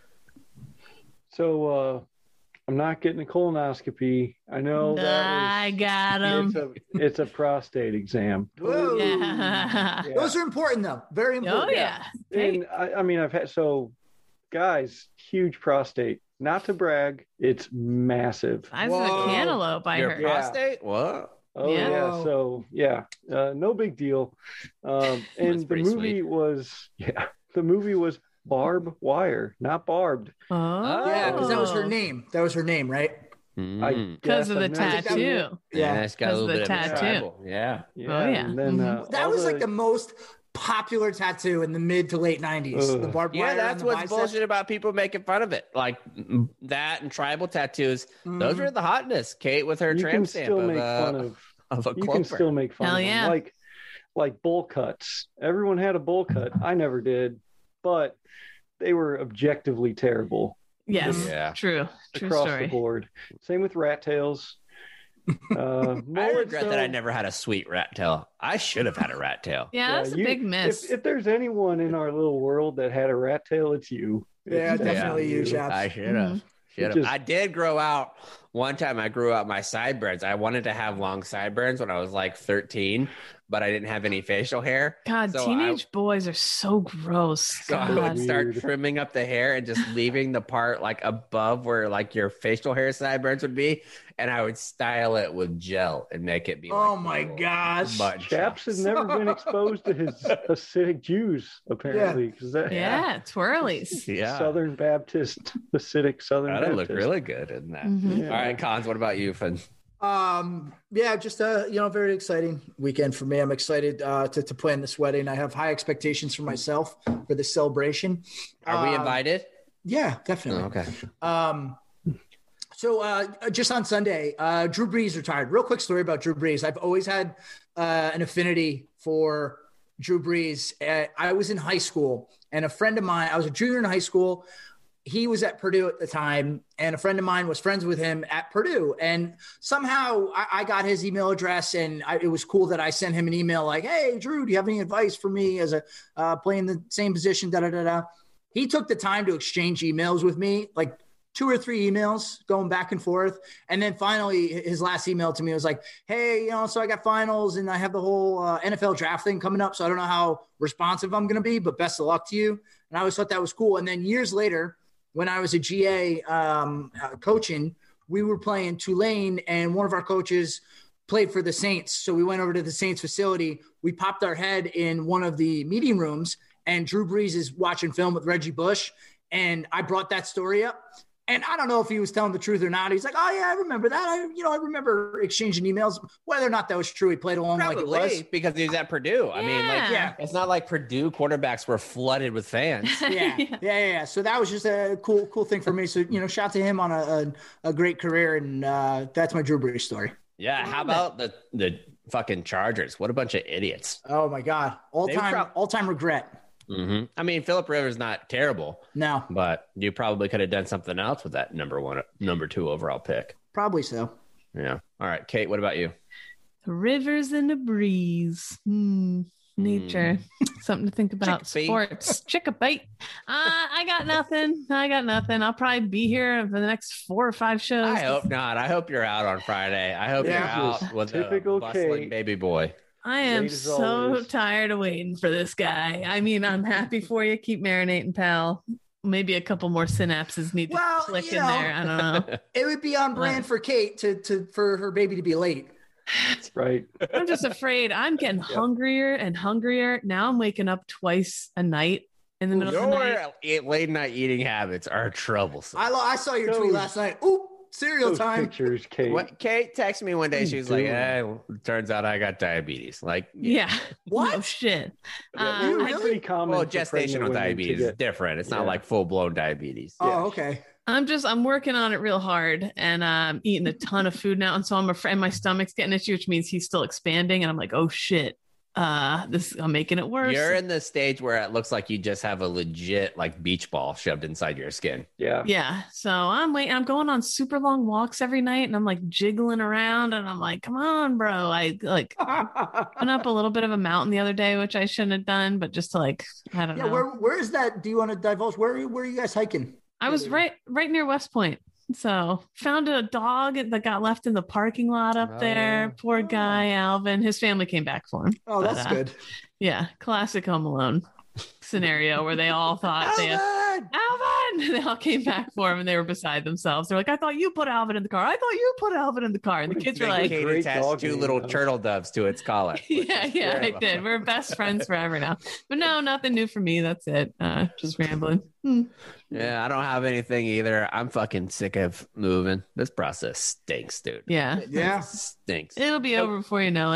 E: So uh, I'm not getting a colonoscopy. I know that
D: I was, got him.
E: It's a, it's a prostate exam.
C: Whoa.
D: Yeah.
C: Yeah. Those are important though. Very important.
D: Oh yeah.
E: yeah. And I, I mean, I've had, so guys, huge prostate. Not to brag, it's massive.
D: I was a cantaloupe. I
A: Your
D: heard.
A: prostate? What?
E: Oh
D: Yeah.
E: yeah. So yeah, uh, no big deal. Um, and the movie
A: sweet.
E: was yeah, the movie was Barb Wire, not Barbed.
D: Oh,
C: Yeah, because that was her name. That was her name, right?
A: Mm.
D: Because of the
E: I've never-
D: tattoo.
A: Yeah,
C: Yeah.
A: it's got a little
D: the
A: bit
D: tattoo.
A: of a tribal. Yeah.
E: Yeah.
D: Oh, yeah.
E: And then
D: Mhm.
E: uh,
C: That
E: all
C: was
E: the,
C: like the most popular tattoo in the mid to late nineties.
E: Ugh.
C: The barbed wire.
A: Yeah,
C: on
A: that's
C: the
A: what's
C: bicep.
A: bullshit about people making fun of it. Like mm, that and tribal tattoos. Those are the hotness. Kate with her
E: You
A: tramp
E: can
A: stamp
E: still
A: of,
E: make
A: uh,
E: fun of.
A: of a
E: You
A: clover.
E: can still make fun
D: Hell
E: of them.
D: yeah.
E: Like, like bowl cuts. Everyone had a bowl cut. I never did, but they were objectively terrible
D: Yes.
A: Yeah.
D: True. True
E: across
D: story.
E: the board. Same with rat tails. Uh,
A: I
E: mullets,
A: regret that I
E: though,
A: never had a sweet rat tail. I should have had a rat tail.
D: Yeah,
E: yeah,
D: that's a
E: you-
D: big miss.
E: If, if there's anyone in our little world that had a rat tail, it's you.
C: Yeah,
E: It's
C: definitely you, Chaps.
A: I should have.
D: Mhm.
A: Should have.
E: Just-
A: I did grow out. One time I grew out my sideburns. I wanted to have long sideburns when I was like thirteen, but I didn't have any facial hair.
D: God,
A: So
D: teenage boys are so gross.
A: So I
D: God.
A: would start
E: Weird.
A: trimming up the hair and just leaving the part like above where like your facial hair sideburns would be, and I would style it with gel and make it be.
C: Oh
A: like
C: my
A: little
C: gosh.
A: mud
E: Chaps has
A: chops.
E: never been exposed to his acidic juice, apparently. Because that
D: Yeah, twirlies.
A: Yeah,
E: Southern Baptist, acidic Southern
A: that'd
E: Baptist.
A: look really good in that.
D: Mhm.
E: Yeah.
A: All right, Cons. What about you, Finn?
C: Um, yeah, just a you know very exciting weekend for me. I'm excited uh, to to plan this wedding. I have high expectations for myself for this celebration.
A: Are we
C: Um,
A: invited?
C: Yeah, definitely.
A: Oh, okay.
C: Um, so uh, just on Sunday, uh, Drew Brees retired. Real quick story about Drew Brees. I've always had uh, an affinity for Drew Brees. Uh, I was in high school, and a friend of mine, I was a junior in high school. He was at Purdue at the time, and a friend of mine was friends with him at Purdue. And somehow I, I got his email address, and I, it was cool that I sent him an email like, "Hey, Drew, do you have any advice for me as a uh, playing the same position?" Da da da da. He took the time to exchange emails with me, like two or three emails going back and forth. And then finally, his last email to me was like, "Hey, you know, so I got finals and I have the whole uh, N F L draft thing coming up. So I don't know how responsive I'm going to be, but best of luck to you." And I always thought that was cool. And then years later, when I was a G A um, uh, coaching, we were playing Tulane, and one of our coaches played for the Saints. So we went over to the Saints facility. We popped our head in one of the meeting rooms, and Drew Brees is watching film with Reggie Bush. And I brought that story up. And I don't know if he was telling the truth or not. He's like, "Oh yeah, I remember that. I, you know, I remember exchanging emails." Whether or not that was true, he played along like it was.
A: Probably because he was at Purdue. I mean, like,
C: Yeah.
A: it's not like Purdue quarterbacks were flooded with fans.
C: Yeah, yeah, yeah, yeah. So that was just a cool, cool thing for me. So you know, shout to him on a a, a great career, and uh, that's my Drew Brees story.
A: Yeah. How about the the fucking Chargers? What a bunch of idiots.
C: Oh my God, all
A: They
C: time,
A: prob-
C: all time regret.
A: hmm I mean, Philip Rivers not terrible,
C: No,
A: but you probably could have done something else with that number one, number two overall pick.
C: probably so.
A: Yeah. All right, Kate. What about you?
D: The rivers and the breeze. Hmm. Nature. Something to think about.
A: Chickpea.
D: Sports. Chickabait. Uh, I got nothing. I got nothing. I'll probably be here for the next four or five shows.
A: I hope not. I hope you're out on Friday. I hope
C: Yeah.
A: you're out with
E: Typical
A: a bustling
E: Kate.
A: baby boy.
D: I am
E: Late as
D: so
E: always.
D: tired of waiting for this guy. I mean, I'm happy for you. Keep marinating, pal. Maybe a couple more synapses need to
C: Well,
D: click
C: you
D: in
C: know.
D: there. I don't know.
C: It would be on brand for Kate to to for her baby to be late.
E: Right.
D: I'm just afraid I'm getting hungrier and hungrier. Now I'm waking up twice a night in the middle of the night.
A: Your late night eating habits are troublesome.
C: I lo- I saw your tweet
E: Those-
C: last night. Ooh, cereal
E: Those
C: time.
E: pictures, Kate.
A: What, Kate texted me one day.
E: What are
A: She
E: you
A: was like,
E: doing?
A: "Eh, turns out I got diabetes." Like,
D: Yeah.
C: What?
D: No shit.
E: Yeah,
D: Uh,
C: you
D: I-
C: really?
E: pretty common
A: well,
E: for pregnant
A: gestational
E: women to
A: diabetes is
E: get-
A: different. It's not
E: Yeah.
A: like full blown diabetes.
C: Oh, okay.
D: I'm just I'm working on it real hard, and I'm eating a ton of food now, and so I'm afraid my stomach's getting itchy, which means he's still expanding, and I'm like, oh shit, uh, this I'm making it worse.
A: You're in the stage where it looks like you just have a legit like beach ball shoved inside your skin.
E: Yeah.
D: Yeah, so I'm waiting. I'm going on super long walks every night, and I'm like jiggling around, and I'm like, come on, bro. I like went up a little bit of a mountain the other day, which I shouldn't have done, but just to like I don't
C: Yeah,
D: know.
C: where where is that? Do you want to divulge? Where where are you guys hiking?
D: I was right right near West Point. So found a dog that got left in the parking lot up
A: Oh,
D: there.
A: yeah.
D: Poor guy, Alvin. His family came back for him.
C: Oh, that's
D: But, uh,
C: good.
D: Yeah, classic Home Alone scenario where they all thought they
C: Alvin!
D: Alvin. They all came back for him and they were beside themselves. They're like, I thought you put Alvin in the car. I thought you put Alvin in the car. And the
E: What a
D: kids were
A: Then
D: like,
A: Kate
E: Great
A: attached
E: dog
A: two
E: name,
A: little
E: though.
A: turtle doves to its collar. which
D: yeah,
A: is
D: yeah, I
A: terrible.
D: did. We're best friends forever now. But no, nothing new for me. That's it. Uh, just rambling. Hmm.
A: Yeah, I don't have anything either. I'm fucking sick of moving. This process stinks, dude.
D: Yeah.
C: Yeah.
A: It stinks.
D: It'll be over before you know it.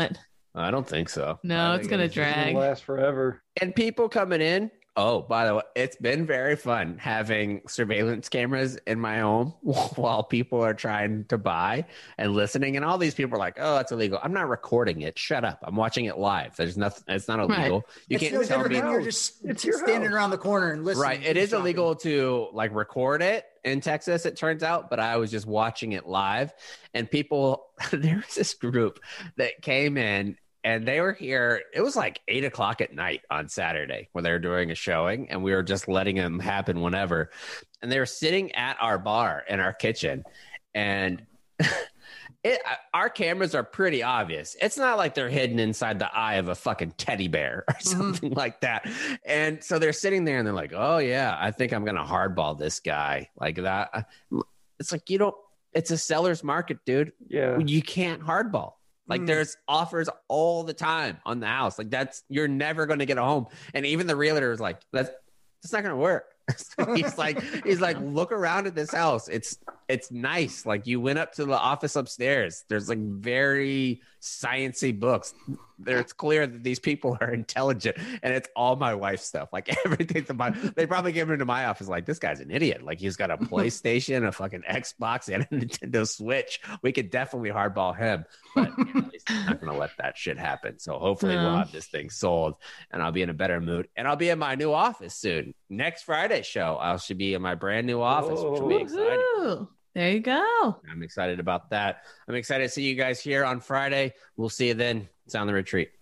A: I don't think so.
D: No,
A: I
D: it's
A: think
D: gonna
A: it's-
E: It's
D: drag.
E: gonna last forever.
A: And people coming in. Oh, by the way, it's been very fun having surveillance cameras in my home while people are trying to buy and listening. And all these people are like, "Oh, that's illegal." I'm not recording it. Shut up. I'm watching it live. There's nothing. It's not illegal. You
C: it's
A: can't
C: no
A: tell
C: different
A: me.
C: than you're just
E: It's your
C: standing
E: house.
C: around the corner and listening.
A: Right. It is illegal to like record it in Texas, it turns out, but I was just watching it live. And people, there was this group that came in and they were here. It was like eight o'clock at night on Saturday when they were doing a showing, and we were just letting them happen whenever. And they were sitting at our bar in our kitchen. And it, our cameras are pretty obvious. It's not like they're hidden inside the eye of a fucking teddy bear or something mm-hmm. like that. And so they're sitting there and they're like, "Oh yeah, I think I'm going to hardball this guy like that." It's like, you don't, it's a seller's market, dude.
E: Yeah.
A: You can't hardball. Like mm. there's offers all the time on the house. Like that's, you're never going to get a home. And even the realtor is like, that's, that's not going to work. he's like, he's like, look around at this house. It's, it's nice. Like you went up to the office upstairs. There's like very sciencey books. There, it's clear that these people are intelligent, and it's all my wife's stuff. Like everything to my, they probably came into my office like, this guy's an idiot. Like he's got a PlayStation, a fucking Xbox, and a Nintendo Switch. We could definitely hardball him, but you know, he's not going to let that shit happen. So hopefully no. we'll have this thing sold, and I'll be in a better mood, and I'll be in my new office soon. Next Friday show, I should be in my brand new office, which will be exciting.
D: Woo-hoo. There you go.
A: I'm excited about that. I'm excited to see you guys here on Friday. We'll see you then. It's on the retreat.